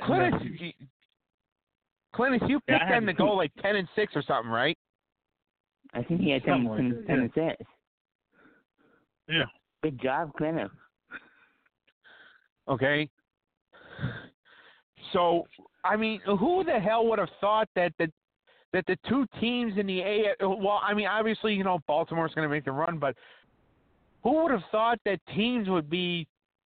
you picked them to go like 10-6 or something, right? I think he had 10 and 6. Yeah. Good job, Clinton. Okay. So, I mean, who the hell would have thought that the two teams in the well, I mean, obviously, Baltimore's going to make the run, but who would have thought that teams would be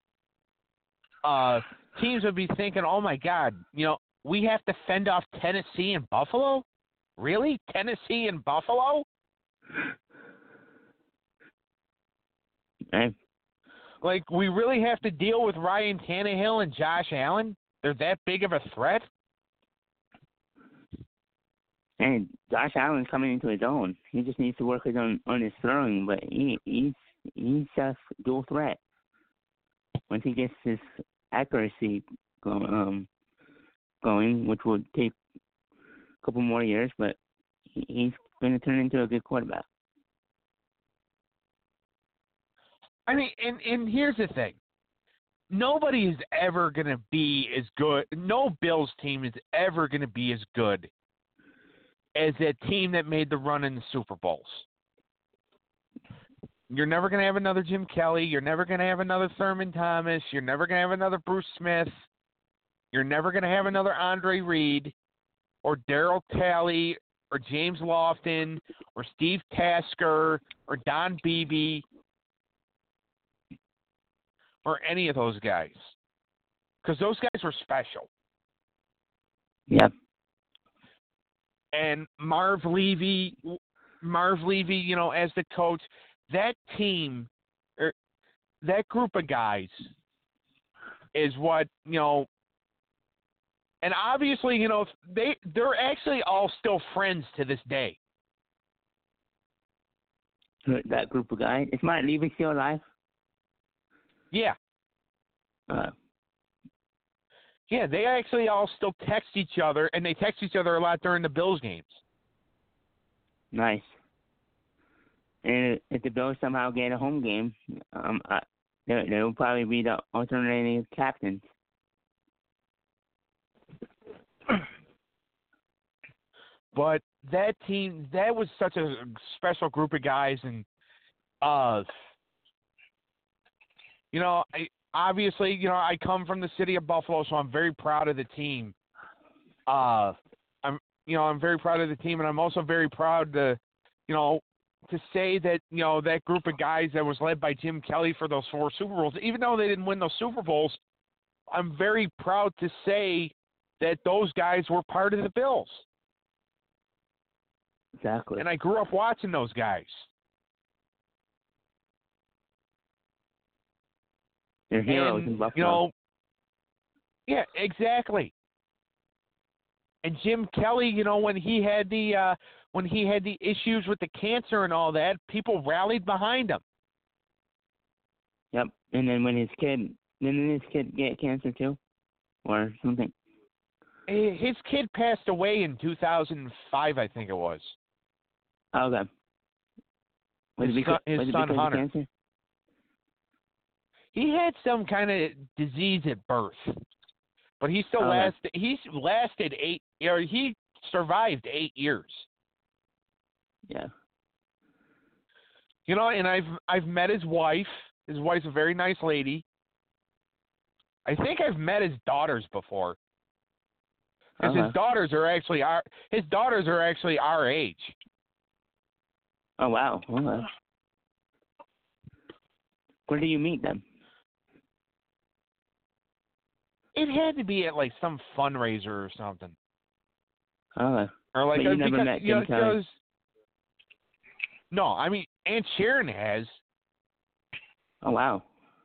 thinking, oh my God, we have to fend off Tennessee and Buffalo? Really? Tennessee and Buffalo? Right. Like, we really have to deal with Ryan Tannehill and Josh Allen? They're that big of a threat? And Josh Allen's coming into his own. He just needs to work on his throwing, but he's just dual threat. Once he gets his accuracy going, which would take a couple more years, but he's going to turn into a good quarterback. I mean, and here's the thing. Nobody is ever going to be as good. No Bills team is ever going to be as good as that team that made the run in the Super Bowls. You're never going to have another Jim Kelly. You're never going to have another Thurman Thomas. You're never going to have another Bruce Smith. You're never going to have another Andre Reed or Darryl Talley or James Lofton or Steve Tasker or Don Beebe or any of those guys. Because those guys were special. Yep. And Marv Levy, as the coach, that team, or that group of guys is what, and obviously, they're actually all still friends to this day. That group of guys. Is Marv Levy still alive? Yeah. Yeah, they actually all still text each other, and they text each other a lot during the Bills games. Nice. And if the Bills somehow get a home game, they will probably be the alternating captains. But that team, that was such a special group of guys, and obviously, I come from the city of Buffalo, so I'm very proud of the team. I'm very proud of the team, and I'm also very proud to say that, that group of guys that was led by Jim Kelly for those 4 Super Bowls, even though they didn't win those Super Bowls, I'm very proud to say that those guys were part of the Bills. Exactly. And I grew up watching those guys. They're heroes in Buffalo. Yeah, exactly. And Jim Kelly, when he had the issues with the cancer and all that, people rallied behind him. Yep. And then when didn't his kid get cancer too, or something? His kid passed away in 2005, I think it was. Okay. His son Hunter. Cancer? He had some kind of disease at birth, but he still lasted. He lasted 8. He survived 8 years. Yeah. And I've met his wife. His wife's a very nice lady. I think I've met his daughters before. Because his daughters are actually our age. Oh wow! Okay. Where do you meet them? It had to be at like some fundraiser or something. Okay. Or like but you never met Jim Kelly? No, I mean Aunt Sharon has. Oh wow.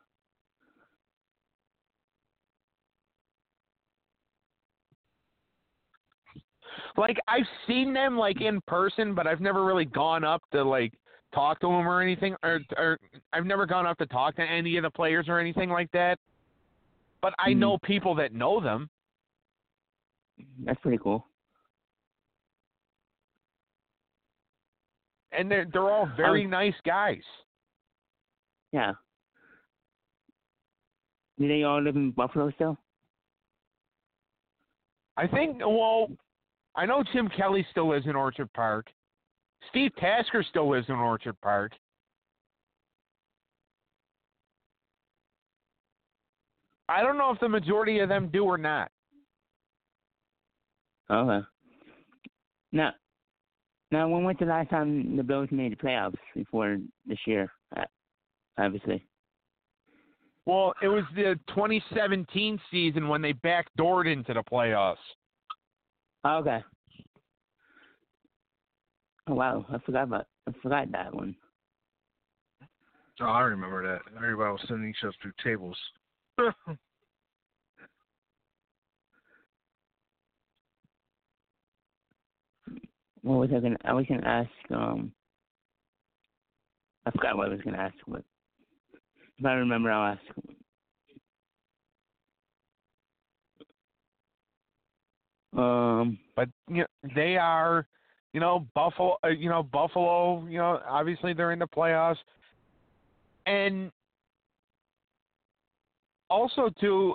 Like I've seen them like in person, but I've never really gone up to like talk to them or anything, or I've never gone up to talk to any of the players or anything like that. But I know people that know them. That's pretty cool. And they're all very nice guys. Yeah. Do they all live in Buffalo still? I think. Well, I know Jim Kelly still lives in Orchard Park. Steve Tasker still lives in Orchard Park. I don't know if the majority of them do or not. Okay. Now, when was the last time the Bills made the playoffs before this year? Obviously. Well, it was the 2017 season when they backdoored into the playoffs. Okay. Oh wow, I forgot that one. Oh, I remember that. Everybody was sending each other through tables. What was I was gonna ask. I forgot what I was gonna ask. But if I remember, I'll ask. But they are, Buffalo. Buffalo. Obviously they're in the playoffs, and also too.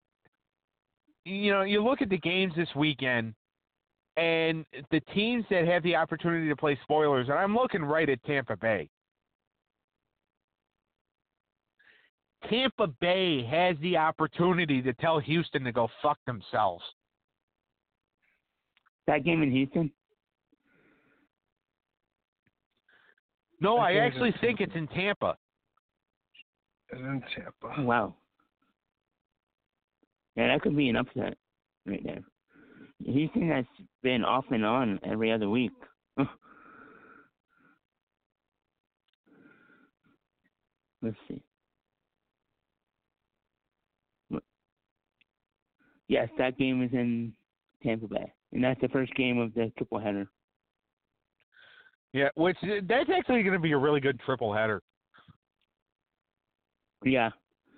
You look at the games this weekend, and the teams that have the opportunity to play spoilers, and I'm looking right at Tampa Bay. Tampa Bay has the opportunity to tell Houston to go fuck themselves. That game in Houston? No, I actually think it's in Tampa. It's in Tampa. Oh, wow. Yeah, that could be an upset right there. Houston has been off and on every other week. Let's see. Yes, that game is in Tampa Bay, and that's the first game of the triple header. Yeah, that's actually going to be a really good triple header. Yeah.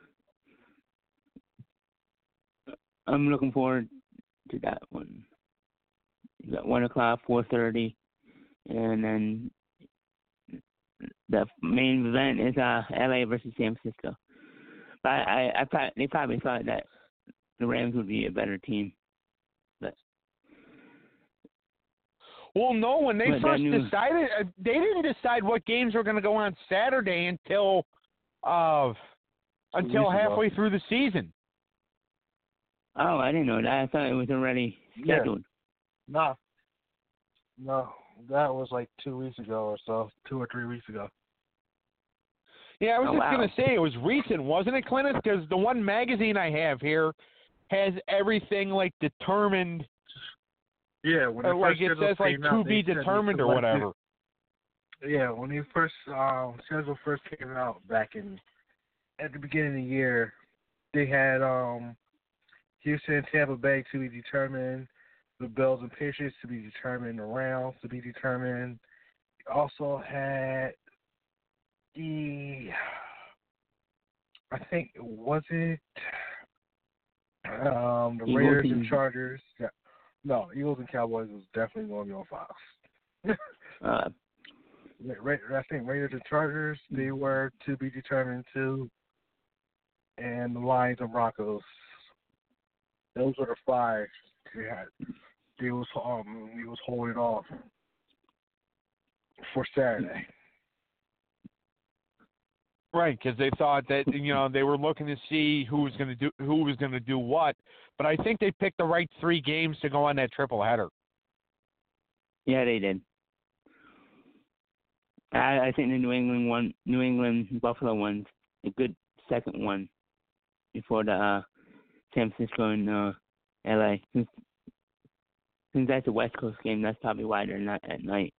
I'm looking forward to that one. You got 1 o'clock, 4:30, and then the main event is LA versus San Francisco. But they probably thought that the Rams would be a better team. But Well, no, when they But first that new- decided, they didn't decide what games were going to go on Saturday until weeks ago. halfway through the season. Oh, I didn't know that. I thought it was already scheduled. No, that was like 2 weeks ago or so, 2 or 3 weeks ago. Yeah, I was Oh, just wow. going to say it was recent, wasn't it, Clinton? Because the one magazine I have here has everything like determined. Yeah, when the Like first it schedule says like came out, to be they said they determined or selected- whatever. Yeah, when the first schedule first came out back at the beginning of the year, they had Houston and Tampa Bay to be determined, the Bills and Patriots to be determined, the Rams to be determined. Also had I think was it the Eagles Raiders and and- Chargers. Yeah. No, Eagles and Cowboys was definitely going to be on Fox. Uh, I think Raiders and Chargers, they were to be determined too, and the Lions and Broncos. Those were the 5 they had. He was holding off for Saturday. Right, because they thought that they were looking to see who was going to do what. But I think they picked the right 3 games to go on that triple header. yeah, they did. I think the New England Buffalo one's a good second one before the San Francisco and LA. Since that's a West Coast game, that's probably why they're not at night.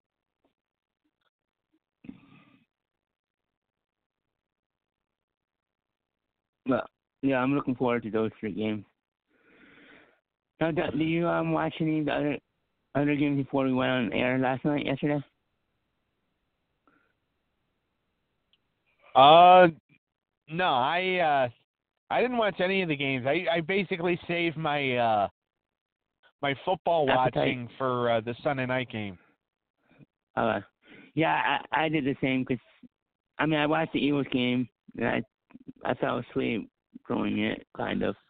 But yeah, I'm looking forward to those 3 games. Now, do you watch any of the other games before we went on air yesterday? No, I didn't watch any of the games. I basically saved my my football Appetite. watching for the Sunday night game. Yeah, I did the same because, I watched the Eagles game and I fell asleep during it, kind of.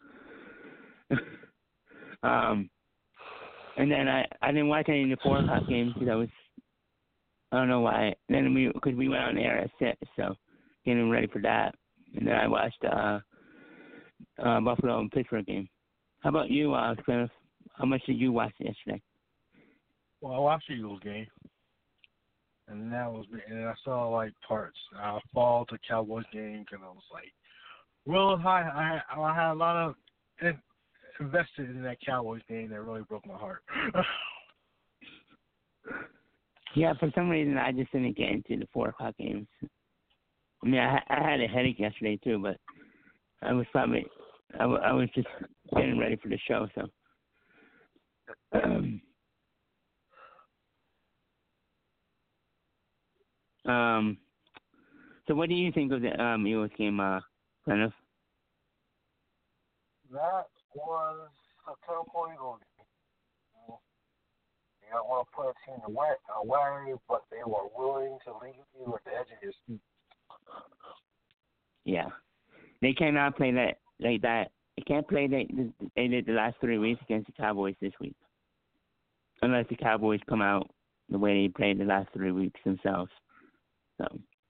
And then I didn't watch any of the 4 o'clock games because I don't know why. Then because we went on air at 6, so getting ready for that. And then I watched Buffalo and Pittsburgh game. How about you, Cliff? How much did you watch yesterday? Well, I watched the Eagles game, and I saw like parts. I followed the Cowboys game because I was like, well, I had a lot of invested in that Cowboys game that really broke my heart. Yeah, for some reason I just didn't get into the 4 o'clock games. I had a headache yesterday too, but I was just getting ready for the show, so. So what do you think of the Eagles game, Kenneth? That was a terrible Eagles game. You don't want to put a team away, but they were willing to leave you at the edge of your seat. Yeah, they cannot play that like that. They can't play they did the last 3 weeks against the Cowboys this week, unless the Cowboys come out the way they played the last 3 weeks themselves. So,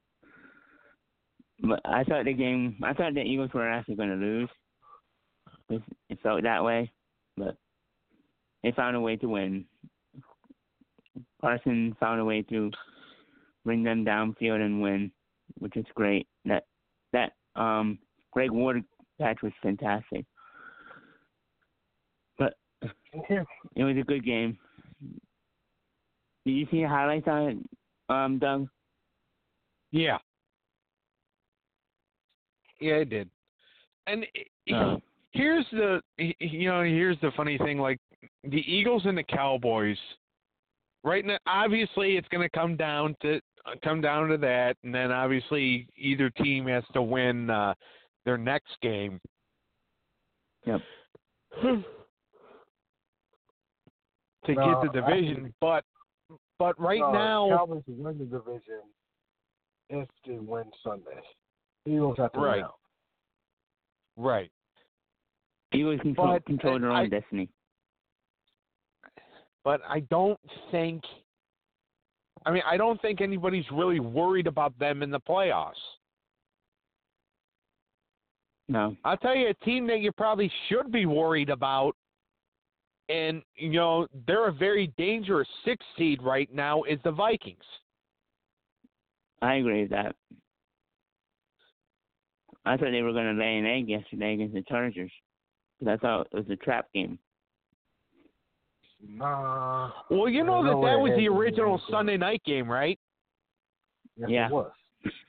but I thought the Eagles were actually going to lose. It felt that way, but they found a way to win. Carson found a way to bring them downfield and win, which is great. That Greg Ward catch was fantastic. But it was a good game. Did you see the highlights on it, Doug? Yeah. Yeah, I did. And here's the funny thing, like the Eagles and the Cowboys. Right now, obviously, it's going to come down to that, and then obviously either team has to win their next game. Yep. To get the division, but right now, Cowboys win the division if they win Sunday. Eagles have to win out. Right. Eagles control their own destiny. but I don't think anybody's really worried about them in the playoffs. No. I'll tell you a team that you probably should be worried about, and, they're a very dangerous 6th seed right now, is the Vikings. I agree with that. I thought they were going to lay an egg yesterday against the Chargers. Because I thought it was a trap game. Nah. Well, that was the original Sunday night game, right? Yes, Yeah. It was.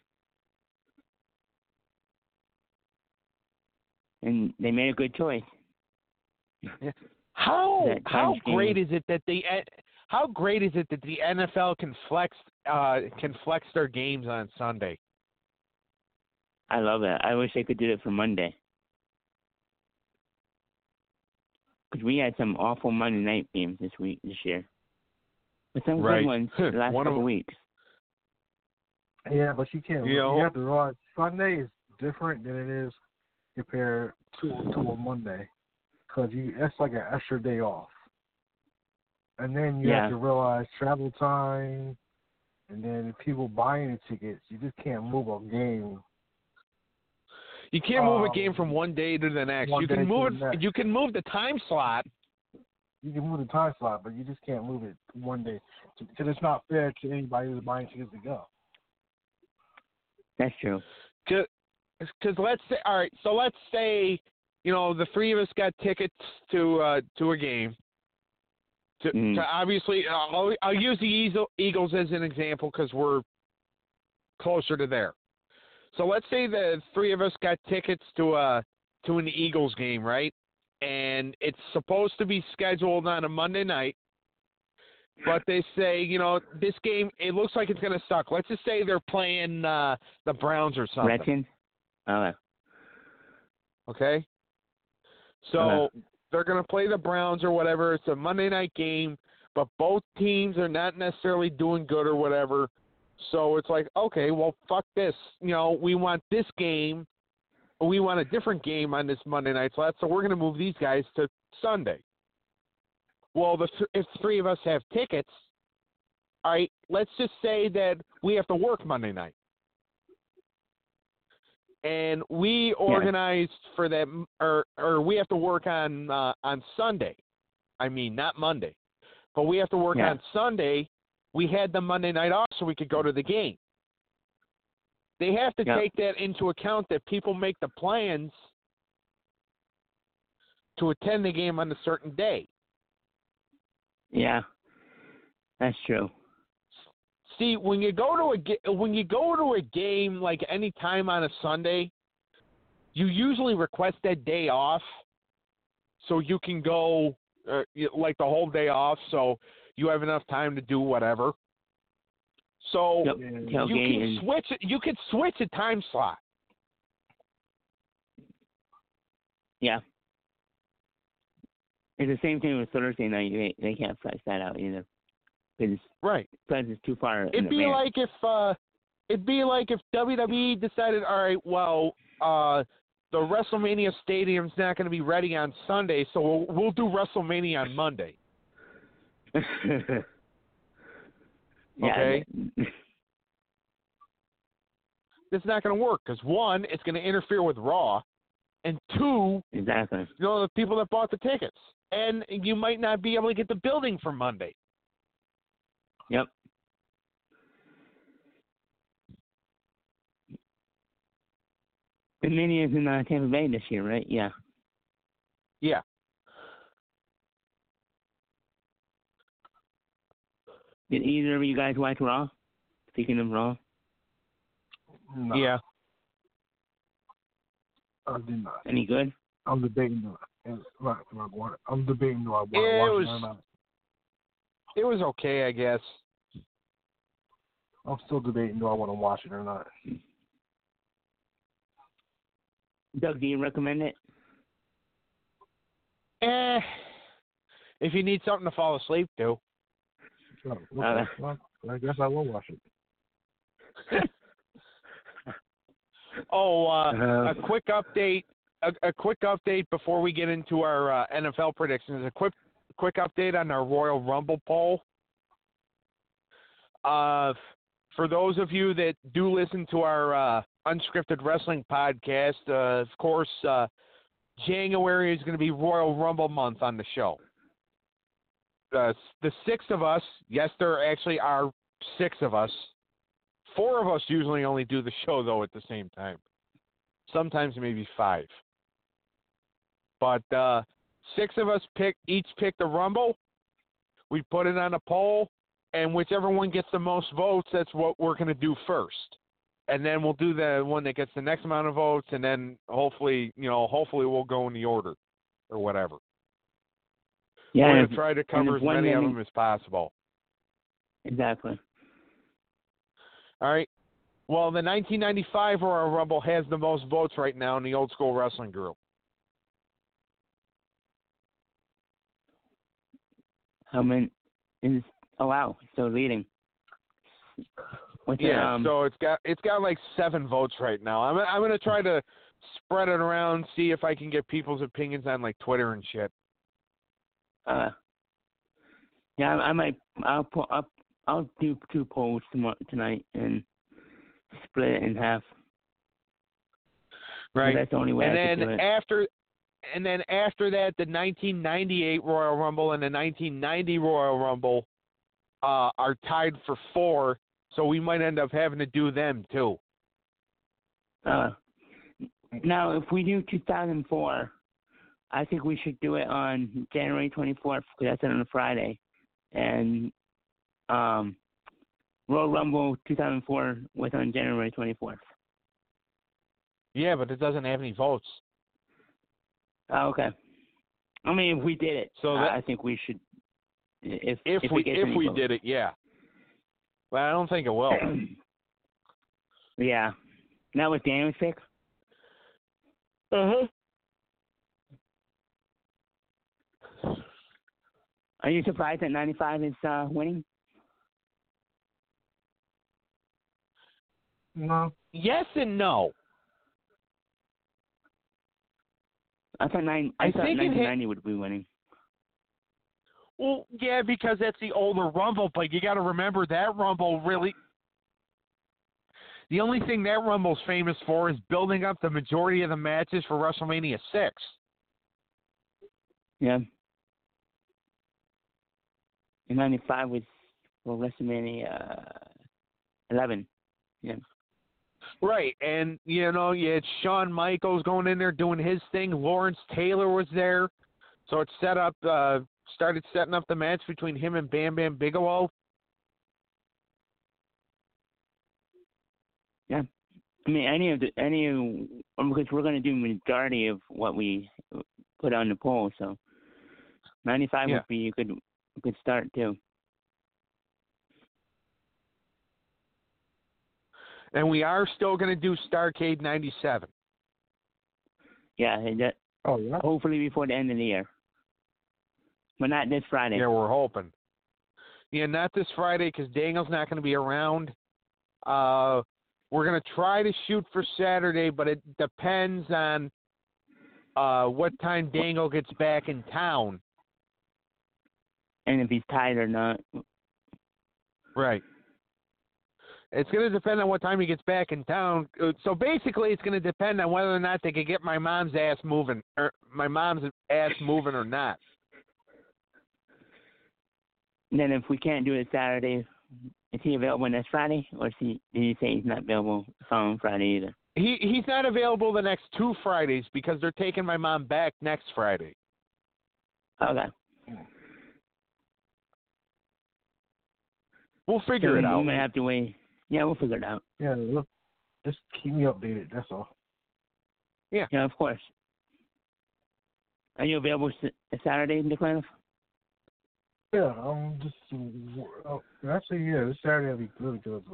And they made a good choice. How great game. is it that the NFL can flex their games on Sunday? I love it. I wish they could do it for Monday. Because we had some awful Monday night games this year. But some Right. good ones the last couple weeks. Yeah, but you can't. You You know- have to realize Sunday is different than it is compared to a Monday, because that's like an extra day off. And then you have to realize travel time, and then people buying the tickets. You just can't move a game. You can't move a game from one day to the next. You can move it. You can move the time slot. You can move the time slot, but you just can't move it one day because it's not fair to anybody who's buying tickets to go. That's true. Because let's say, all right. So let's say, the three of us got tickets to a game. To obviously, I'll use the Eagles as an example because we're closer to there. So let's say the three of us got tickets to an Eagles game, right? And it's supposed to be scheduled on a Monday night, but they say, this game, it looks like it's going to suck. Let's just say they're playing the Browns or something. Redskins? Okay? So they're going to play the Browns or whatever. It's a Monday night game, but both teams are not necessarily doing good or whatever. So it's like, okay, well, fuck this. We want this game. We want a different game on this Monday night slot, so we're going to move these guys to Sunday. Well, if three of us have tickets, all right, let's just say that we have to work Monday night. And we organized for that, or we have to work on Sunday. I mean, not Monday. But we have to work on Sunday. We had the Monday night off so we could go to the game. They have to take that into account that people make the plans to attend the game on a certain day. Yeah, that's true. See, when you go to a game like any time on a Sunday, you usually request that day off so you can go like the whole day off, so you have enough time to do whatever. So you can switch a time slot. Yeah. It's the same thing with Thursday night. They can't flex that out either. Right. Because it's too far. It'd be like if WWE decided, all right, well, the WrestleMania stadium's not going to be ready on Sunday, so we'll do WrestleMania on Monday. Okay. It's not going to work because, one, it's going to interfere with Raw, and two, exactly, the people that bought the tickets, and you might not be able to get the building for Monday. Yep. The Mania is in Tampa Bay this year, right? Yeah. Yeah. Did either of you guys watch Raw? Speaking of Raw. No. Yeah. I did not. Any good? I'm debating do I watch it or not. It was okay, I guess. I'm still debating do I want to watch it or not. Doug, do you recommend it? If you need something to fall asleep to. Well, I guess I will watch it. A quick update. A quick update before we get into our NFL predictions. A quick update on our Royal Rumble poll. For those of you that do listen to our Unscripted Wrestling podcast, of course, January is going to be Royal Rumble month on the show. The 6 of us, yes, there actually are 6 of us. 4 of us usually only do the show, though, at the same time. Sometimes maybe 5. But 6 of us each pick the Rumble. We put it on a poll, and whichever one gets the most votes, that's what we're going to do first. And then we'll do the one that gets the next amount of votes, and then hopefully we'll go in the order or whatever. Yeah, we're going to try to cover as many of them as possible. Exactly. All right. Well, the 1995 Royal Rumble has the most votes right now in the Old School Wrestling group. How many is? Oh wow, still leading. So it's got like 7 votes right now. I'm going to try to spread it around, see if I can get people's opinions on like Twitter and shit. Yeah, I might. I'll do 2 polls tonight and split it in half. Right. That's the only way I can do it. And then after that, the 1998 Royal Rumble and the 1990 Royal Rumble are tied for 4, so we might end up having to do them too. Now, if we do 2004, I think we should do it on January 24th because that's on a Friday, and Royal Rumble 2004 was on January 24th. Yeah, but it doesn't have any votes. Oh, okay. I mean, if we did it, so I think we should. If we did it, yeah. Well, I don't think it will. Yeah. Now with Daniel's pick? Uh-huh. Are you surprised that 95 is winning? No. Yes and no. I thought 1990 would be winning. Well, yeah, because that's the older Rumble, but you got to remember that Rumble really. The only thing that Rumble's famous for is building up the majority of the matches for WrestleMania 6. Yeah. And 95 was for WrestleMania 11. Yeah. Right, and you had Shawn Michaels going in there doing his thing. Lawrence Taylor was there, so it started setting up the match between him and Bam Bam Bigelow. Yeah, I mean because we're going to do majority of what we put on the poll, so 95 would be a good start too. And we are still going to do Starrcade 97. Yeah, hopefully before the end of the year. But not this Friday. Yeah, we're hoping. Yeah, not this Friday because Daniel's not going to be around. We're going to try to shoot for Saturday, but it depends on what time Daniel gets back in town. And if he's tired or not. Right. It's going to depend on what time he gets back in town. So basically, it's going to depend on whether or not they can get my mom's ass moving or not. And then if we can't do it Saturday, is he available next Friday, or did he say he's not available on Friday either? He's not available the next 2 Fridays because they're taking my mom back next Friday. Okay. We'll figure it out. We may have to wait. Yeah, we'll figure it out. Yeah, look, just keep me updated. That's all. Yeah, of course. Are you available Saturday, Declan? Yeah, actually, this Saturday will be really good.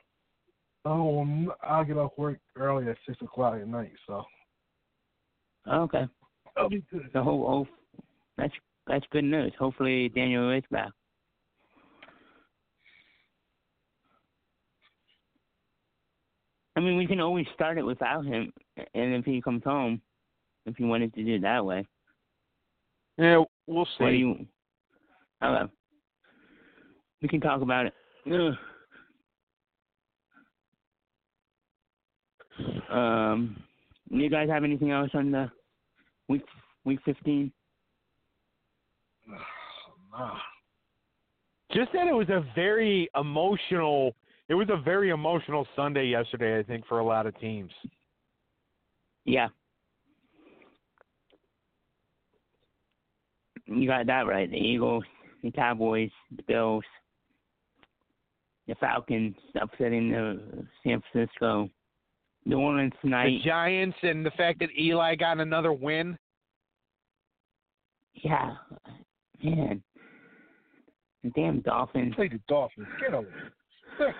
I'll get off work early at 6 o'clock at night, so. Okay. That'll be good. So that's good news. Hopefully Daniel is back. I mean, we can always start it without him, and if he comes home, if you wanted to do it that way. Yeah, we'll see. We can talk about it. Ugh. You guys have anything else on the week 15? Nah. Just that it was a very emotional Sunday yesterday, I think, for a lot of teams. Yeah. You got that right. The Eagles, the Cowboys, the Bills, the Falcons upsetting the San Francisco, New Orleans tonight. The Giants and the fact that Eli got another win. Yeah. Man. The damn Dolphins. Play the Dolphins. Get over it.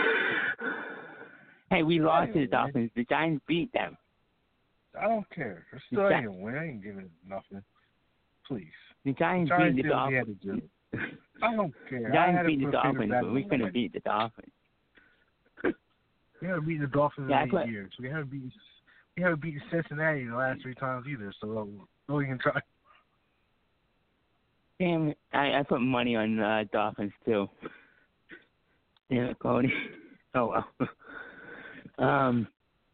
Hey, we lost to the Dolphins. The Giants beat them. I don't care. It still ain't a win. I ain't giving it nothing. Please. The Giants beat the Dolphins. I don't care. The Giants beat the Dolphins, but we couldn't beat the Dolphins. We haven't beaten the Dolphins in 8 years. We haven't beaten Cincinnati the last 3 times either. So we can try. Damn it. I put money on Dolphins too. Damn it, Cody. Oh well.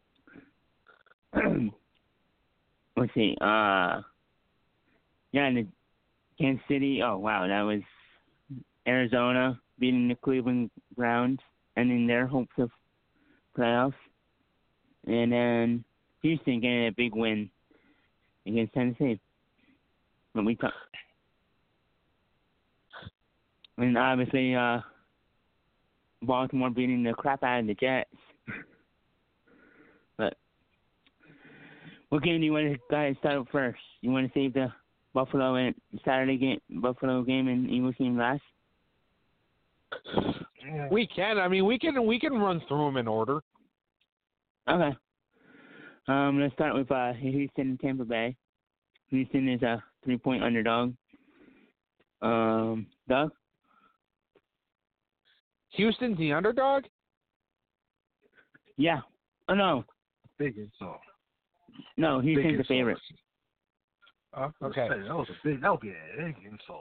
Let's see. Yeah, the Kansas City. Oh wow, that was Arizona beating the Cleveland Browns, ending their hopes of playoffs, and then Houston getting a big win against Tennessee. When we talk, and obviously Baltimore beating the crap out of the Jets. But what game do you want to guys start up first? You want to save the Buffalo and Buffalo game and Eagles game last? We can. I mean, we can run through them in order. Okay. Let's start with Houston and Tampa Bay. Houston is a 3-point underdog. Doug? Houston's the underdog? Yeah. Oh, no. Big insult. No, Houston's the favorite. Okay. That would be a big insult.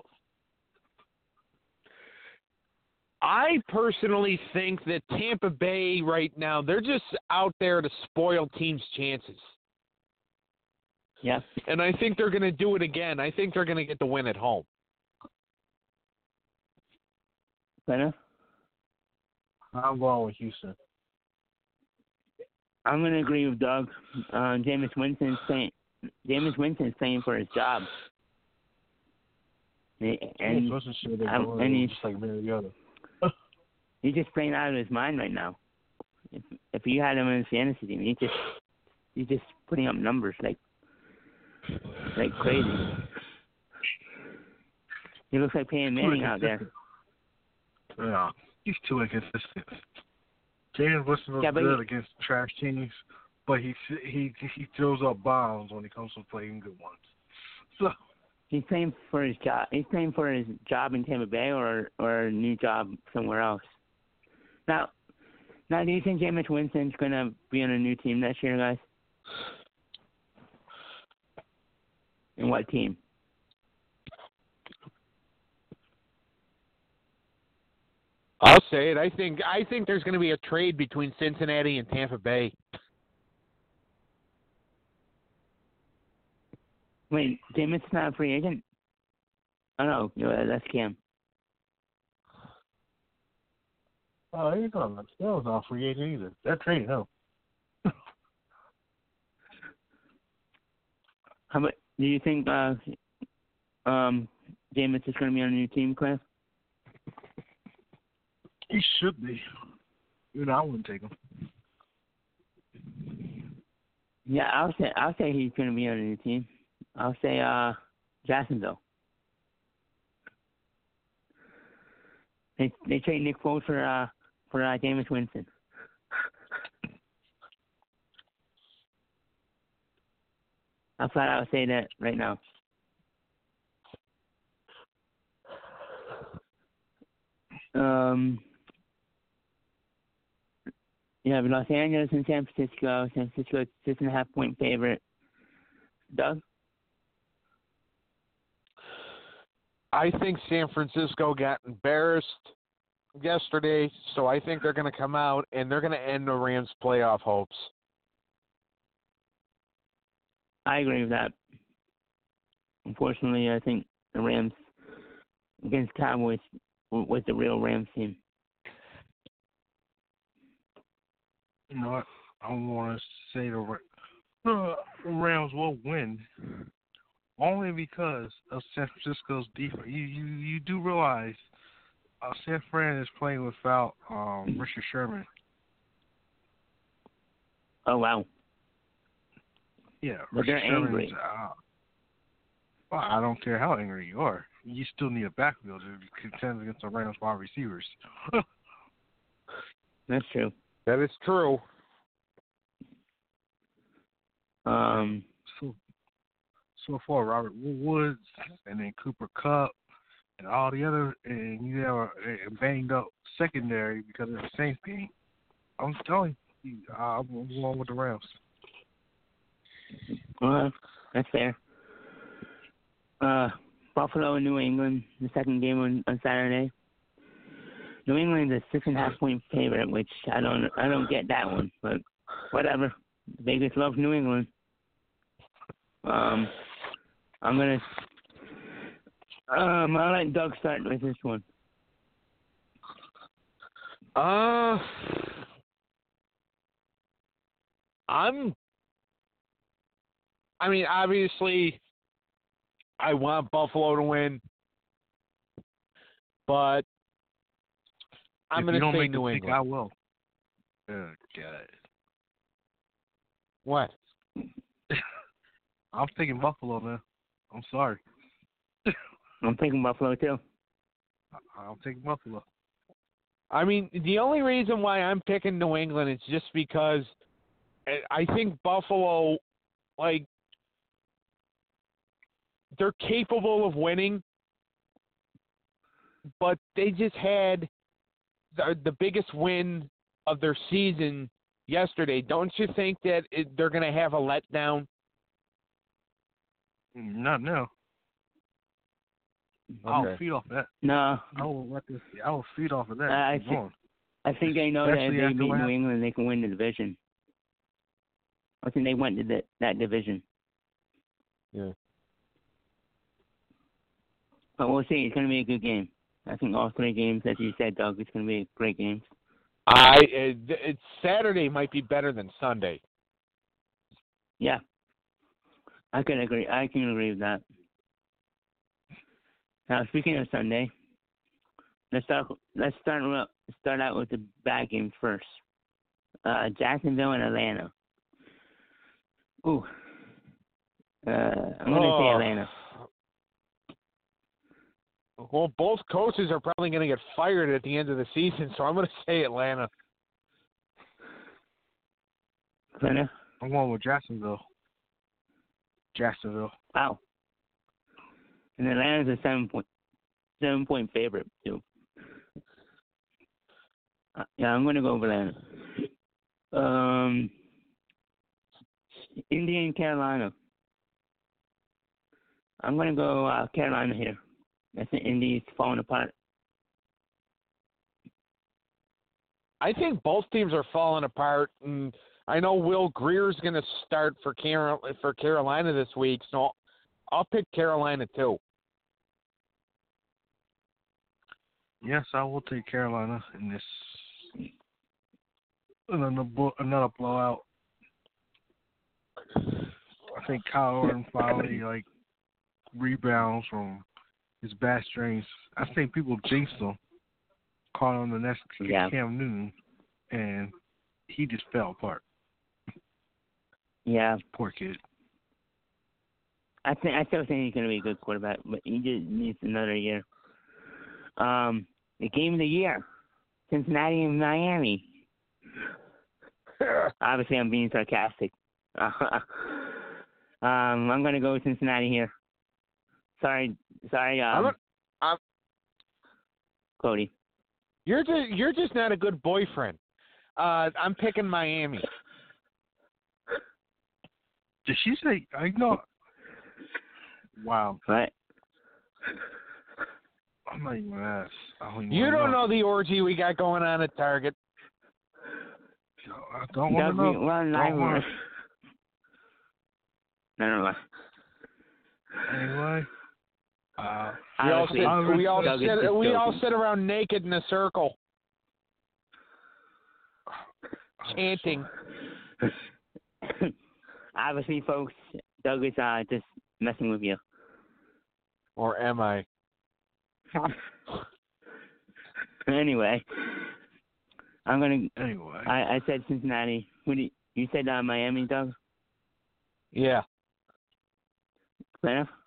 I personally think that Tampa Bay right now, they're just out there to spoil teams' chances. Yeah. And I think they're going to do it again. I think they're going to get the win at home. Better? I'm going with Houston. I'm going to agree with Doug. Jameis Winston's playing for his job. And he's just like Mariota. He's just playing out of his mind right now. If you had him in his fantasy team, he's just putting up numbers like crazy. He looks like Peyton Manning out there. Yeah, he's too inconsistent. James Winston looks good against trash teams, but he throws up bombs when he comes to playing good ones. So he's playing for his job. He's playing for his job in Tampa Bay or a new job somewhere else. Now, do you think Jameis Winston's gonna be on a new team next year, guys? And what team? I'll say it. I think there's going to be a trade between Cincinnati and Tampa Bay. Wait, Jameis is not a free agent? Oh no, that's Cam. Oh, he's not. That was not a free agent either. That trade, no. How about? Do you think Jameis is going to be on a new team, Cliff? He should be. I wouldn't take him. Yeah, I'll say he's going to be on a new team. I'll say Jacksonville. They trade Nick Foles for Jameis Winston. I thought I would say that right now. You have Los Angeles and San Francisco. San Francisco is 6.5-point favorite. Doug? I think San Francisco got embarrassed yesterday, so I think they're going to come out and they're going to end the Rams' playoff hopes. I agree with that. Unfortunately, I think the Rams against Cowboys was the real Rams team. You know what? I want to say the Rams will win, only because of San Francisco's defense. You do realize San Fran is playing without Richard Sherman. Oh wow! Yeah, but they're angry. Well, I don't care how angry you are. You still need a backfield to contend against the Rams wide receivers. That's true. That is true. So far, Robert Woods and then Cooper Kupp and all the other, and you have a banged up secondary because of the Saints game. I'm telling you, I'm going with the Rams. That's fair. Buffalo and New England, the second game on Saturday. New England is a 6.5 point favorite, which I don't get that one, but whatever. Vegas loves New England. I'll let Doug start with this one. Obviously, I want Buffalo to win, but I'm going to say New England. I will. Oh, God. What? I'm thinking Buffalo, man. I'm sorry. I'm thinking Buffalo, too. I'll take Buffalo. I mean, the only reason why I'm picking New England is just because I think Buffalo, they're capable of winning, but they just had the biggest win of their season yesterday. Don't you think that they're going to have a letdown? Not now. Okay. I'll feed off that. No. I will feed off of that. I think they know that if they beat New England, they can win the division. I think they went to that division. Yeah. But we'll see. It's going to be a good game. I think all three games, as you said, Doug, it's going to be great games. Saturday might be better than Sunday. Yeah. I can agree with that. Now, speaking of Sunday, let's start out with the bad games first. Jacksonville and Atlanta. Ooh. I'm going to say Atlanta. Well, both coaches are probably going to get fired at the end of the season, so I'm going to say Atlanta. Atlanta? I'm going with Jacksonville. Wow. And Atlanta's a 7-point favorite, too. Yeah, I'm going to go with Atlanta. Indy and Carolina. I'm going to go Carolina here. I think Indy's falling apart. I think both teams are falling apart, and I know Will Greer's going to start for Carolina this week, so I'll pick Carolina too. Yes, I will take Carolina in this another blowout. I think Kyle Orton finally rebounds from his bad strains. I think people jinxed him, calling him the next Cam Newton, and he just fell apart. Yeah. Poor kid. I still think he's going to be a good quarterback, but he just needs another year. The game of the year, Cincinnati and Miami. Obviously, I'm being sarcastic. I'm going to go with Cincinnati here. Sorry. Cody. You're just not a good boyfriend. I'm picking Miami. Did she say? I know. Wow. What? I'm not even gonna ask. I don't even You wanna don't know the orgy we got going on at Target. I don't want to know. Well, never mind. Anyway, we all sit around naked in a circle, chanting. Obviously, folks, Doug is just messing with you. Or am I? Anyway, I'm gonna. Anyway, I said Cincinnati. You said Miami, Doug? Yeah. Cliff?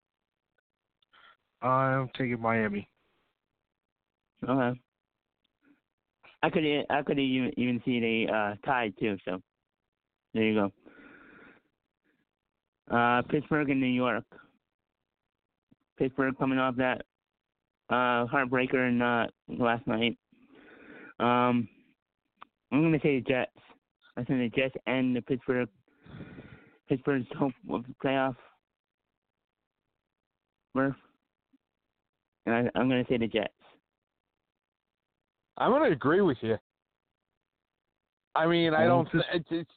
I'm taking Miami. Okay. I could even see they tied too. So there you go. Pittsburgh and New York. Pittsburgh coming off that heartbreaker in last night. I'm gonna say the Jets. I think the Jets and the Pittsburgh's hope of the playoff berth. And I'm gonna say the Jets. I'm going to agree with you. I mean, I don't. It's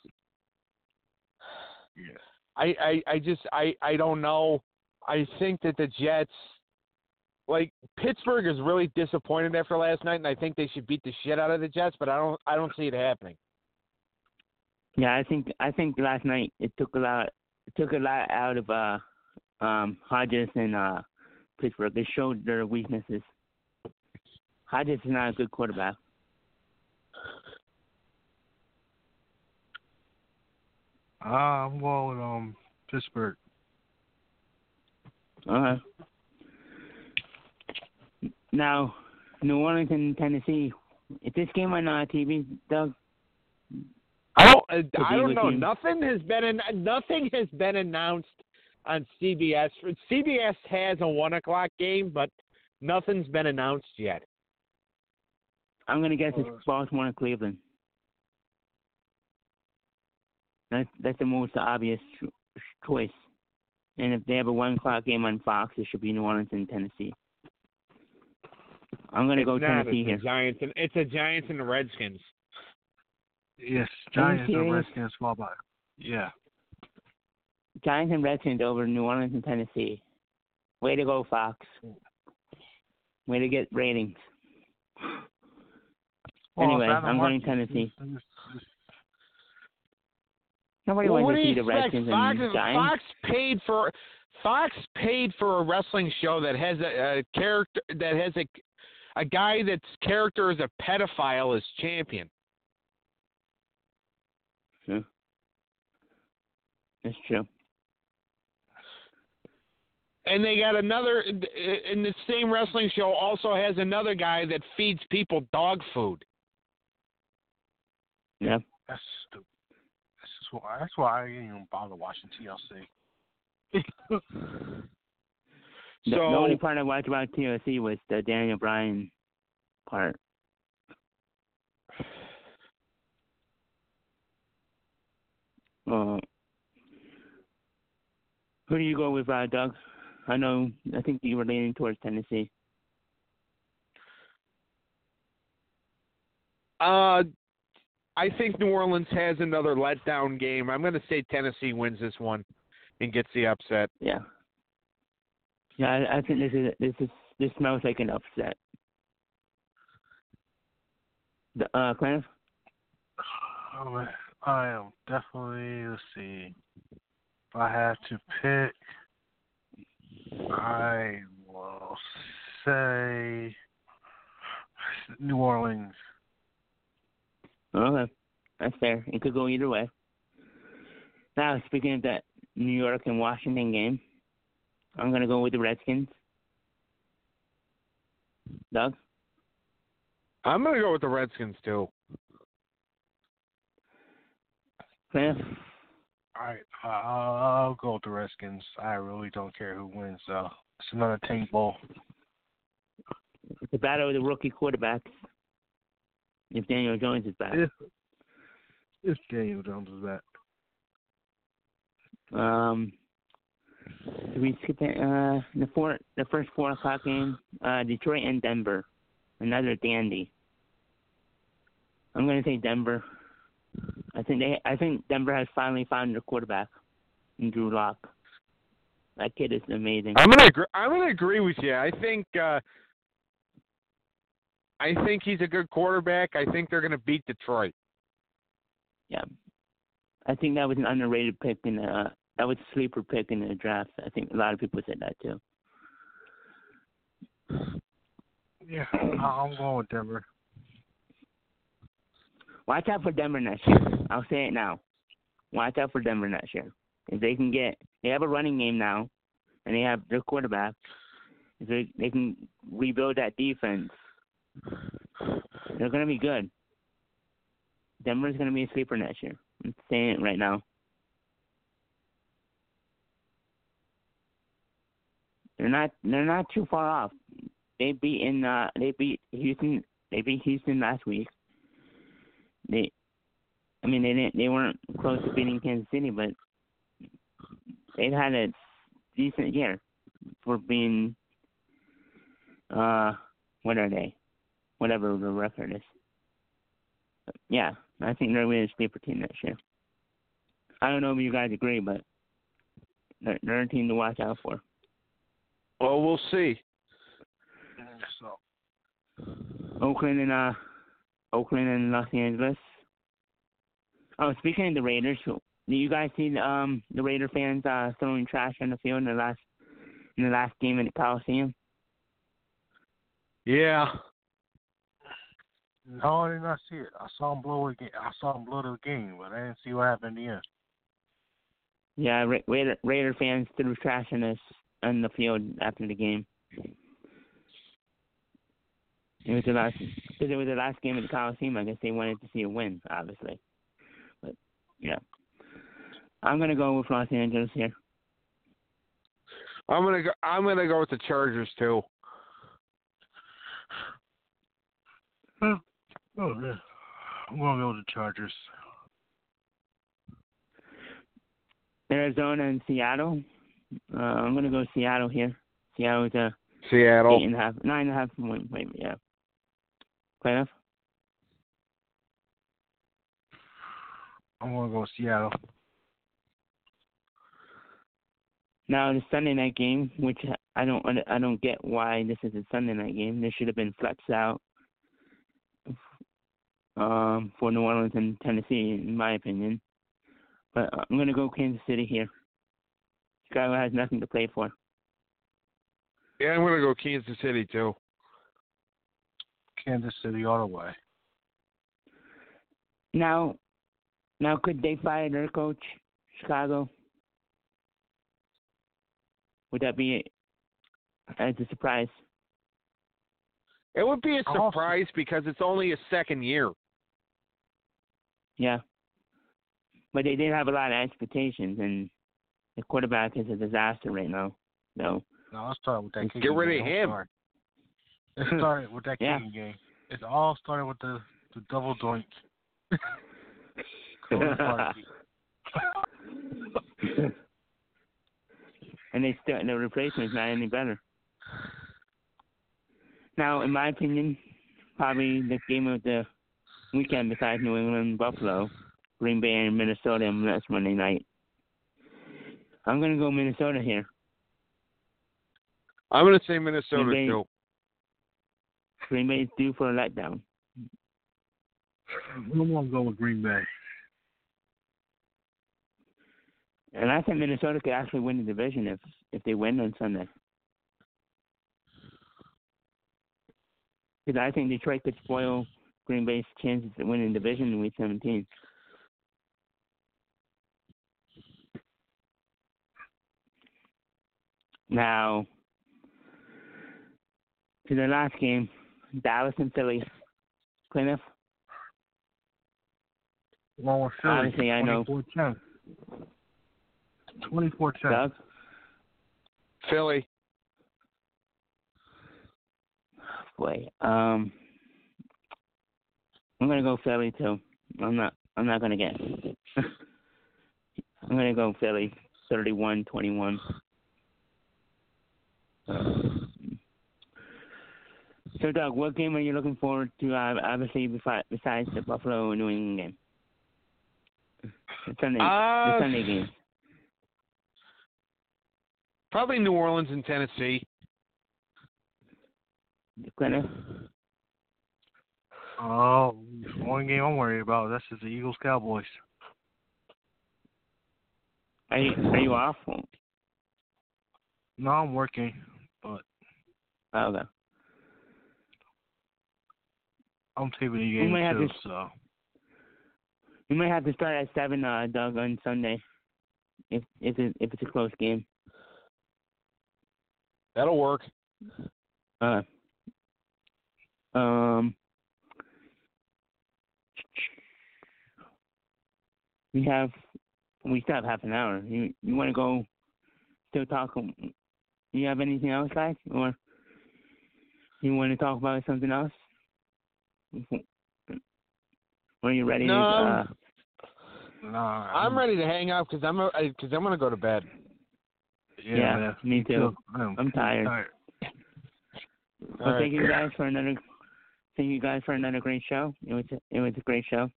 I don't know. I think that the Jets, like Pittsburgh, is really disappointed after last night, and I think they should beat the shit out of the Jets. But I don't see it happening. Yeah, I think last night it took a lot out of Hodges and Pittsburgh. They showed their weaknesses. Hodges is not a good quarterback. I'm going with Pittsburgh. Okay. Now, New Orleans and Tennessee. Is this game on TV, Doug? I don't know. Nothing has been announced on CBS. CBS has a 1:00 game, but nothing's been announced yet. I'm gonna guess it's Baltimore and Cleveland. That's the most obvious choice. And if they have a 1:00 game on Fox, it should be New Orleans and Tennessee. I'm gonna go Tennessee here. It's the Giants and the Redskins. Yes, Giants and Redskins fall by. Yeah. Giants and Redskins over New Orleans and Tennessee. Way to go, Fox. Way to get ratings. Anyway, I'm going Tennessee. Nobody wants to see the Redskins and Giants. Fox paid for a wrestling show that has a character that has a guy that's character as a pedophile as champion. True. That's true. And they got another in the same wrestling show. Also has another guy that feeds people dog food. Yeah. That's stupid. That's why I didn't even bother watching TLC. The only part I watched about TLC was the Daniel Bryan part. Who do you go with, Doug? I think you were leaning towards Tennessee. I think New Orleans has another letdown game. I'm going to say Tennessee wins this one and gets the upset. Yeah. Yeah, I think this smells like an upset. Clarence? Oh, I am definitely, let's see. If I have to pick, I will say New Orleans. Okay, that's fair. It could go either way. Now, speaking of that New York and Washington game, I'm going to go with the Redskins. Doug? I'm going to go with the Redskins, too. Cliff? All right, I'll go with the Redskins. I really don't care who wins, though. It's another Tank Bowl. It's a battle of the rookie quarterbacks. If Daniel Jones is back. If Daniel Jones is back. Did we skip it? The first 4 o'clock game, Detroit and Denver, another dandy. I'm gonna say Denver. I think Denver has finally found their quarterback in Drew Lock. That kid is amazing. I'm gonna agree with you. I think he's a good quarterback. I think they're gonna beat Detroit. Yeah, I think that was an underrated pick that was a sleeper pick in the draft. I think a lot of people said that too. Yeah, I'm going with Denver. Watch out for Denver next year. I'll say it now. Watch out for Denver next year. If they have a running game now, and they have their quarterback. If they can rebuild that defense, they're going to be good. Denver's going to be a sleeper next year. I'm saying it right now. They're not too far off. They beat Houston. They beat Houston last week. They weren't close to beating Kansas City, but they've had a decent year for being what are they? Whatever the record is. But yeah, I think they're really a sleeper team next year. I don't know if you guys agree, but they're a team to watch out for. Well, we'll see. So, Oakland and Los Angeles. Oh, speaking of the Raiders, do you guys see the Raider fans throwing trash on the field in the last game in the Coliseum? Yeah. No, I did not see it. I saw him blow the game, but I didn't see what happened in the end. Yeah, Raider fans threw trash on the field after the game. It was the last game of the Coliseum. I guess they wanted to see a win, obviously. But yeah, I'm gonna go with Los Angeles here. I'm gonna go with the Chargers too. Oh yeah, I'm gonna go with the Chargers. Arizona and Seattle. I'm gonna go Seattle here. Seattle is a Seattle 8.5, 9.5 point. Wait, yeah. Playoff. I'm gonna go with Seattle. Now the Sunday night game, which I don't get why this is a Sunday night game. This should have been flexed out for New Orleans and Tennessee, in my opinion. But I'm gonna go Kansas City here. Chicago has nothing to play for. Yeah, I'm gonna go Kansas City too. Kansas City all the way. Now could they fire their coach, Chicago? Would that be as a surprise? It would be a surprise because it's only his second year. Yeah. But they did have a lot of expectations, and the quarterback is a disaster right now. So. No, let's start with that kicking Get rid of game. him. It started with that kicking game. It all started with the double doink. And the replacement's not any better. Now, in my opinion, probably the game of the weekend besides New England and Buffalo, Green Bay and Minnesota on next Monday night. I'm going to go Minnesota here. I'm going to say Minnesota too. Green Bay is due for a letdown. I'm going to go with Green Bay. And I think Minnesota could actually win the division if they win on Sunday. Because I think Detroit could spoil Green Bay's chances to win the division in Week 17. Now, to the last game, Dallas and Philly. Plymouth. Well, with Philly, obviously, I know. 24-10. Doug? Philly. Boy, I'm gonna go Philly too. I'm not gonna guess. I'm gonna go Philly, 31-21. So, Doug, what game are you looking forward to, obviously, besides the Buffalo New England game? The Sunday games. Probably New Orleans and Tennessee. Clint? Oh, one game I'm worried about. That's just the Eagles Cowboys. Are you off? No, I'm working, but Okay. I'm taping the game too. So you might have to start at 7, Doug, on Sunday, if it's a close game. That'll work. We still have half an hour. You want to go still talk? You have anything else, guys? Or you want to talk about something else? Or are you ready No. No, I'm ready to hang out because I'm going to go to bed. Yeah, man. Me too. I'm tired. Well, right. thank you guys for another great show. It was a great show.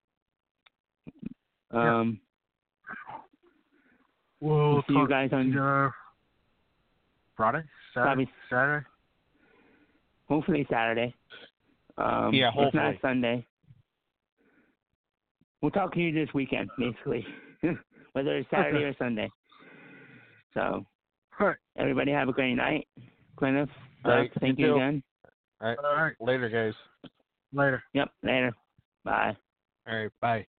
We'll see you guys on Friday, Saturday. Hopefully Saturday. Yeah, hopefully. If not Sunday. We'll talk to you this weekend, basically, whether it's Saturday or Sunday. So, everybody have a great night. Clint, thank you again. All right. Later, guys. Later. Yep, later. Bye. All right, bye.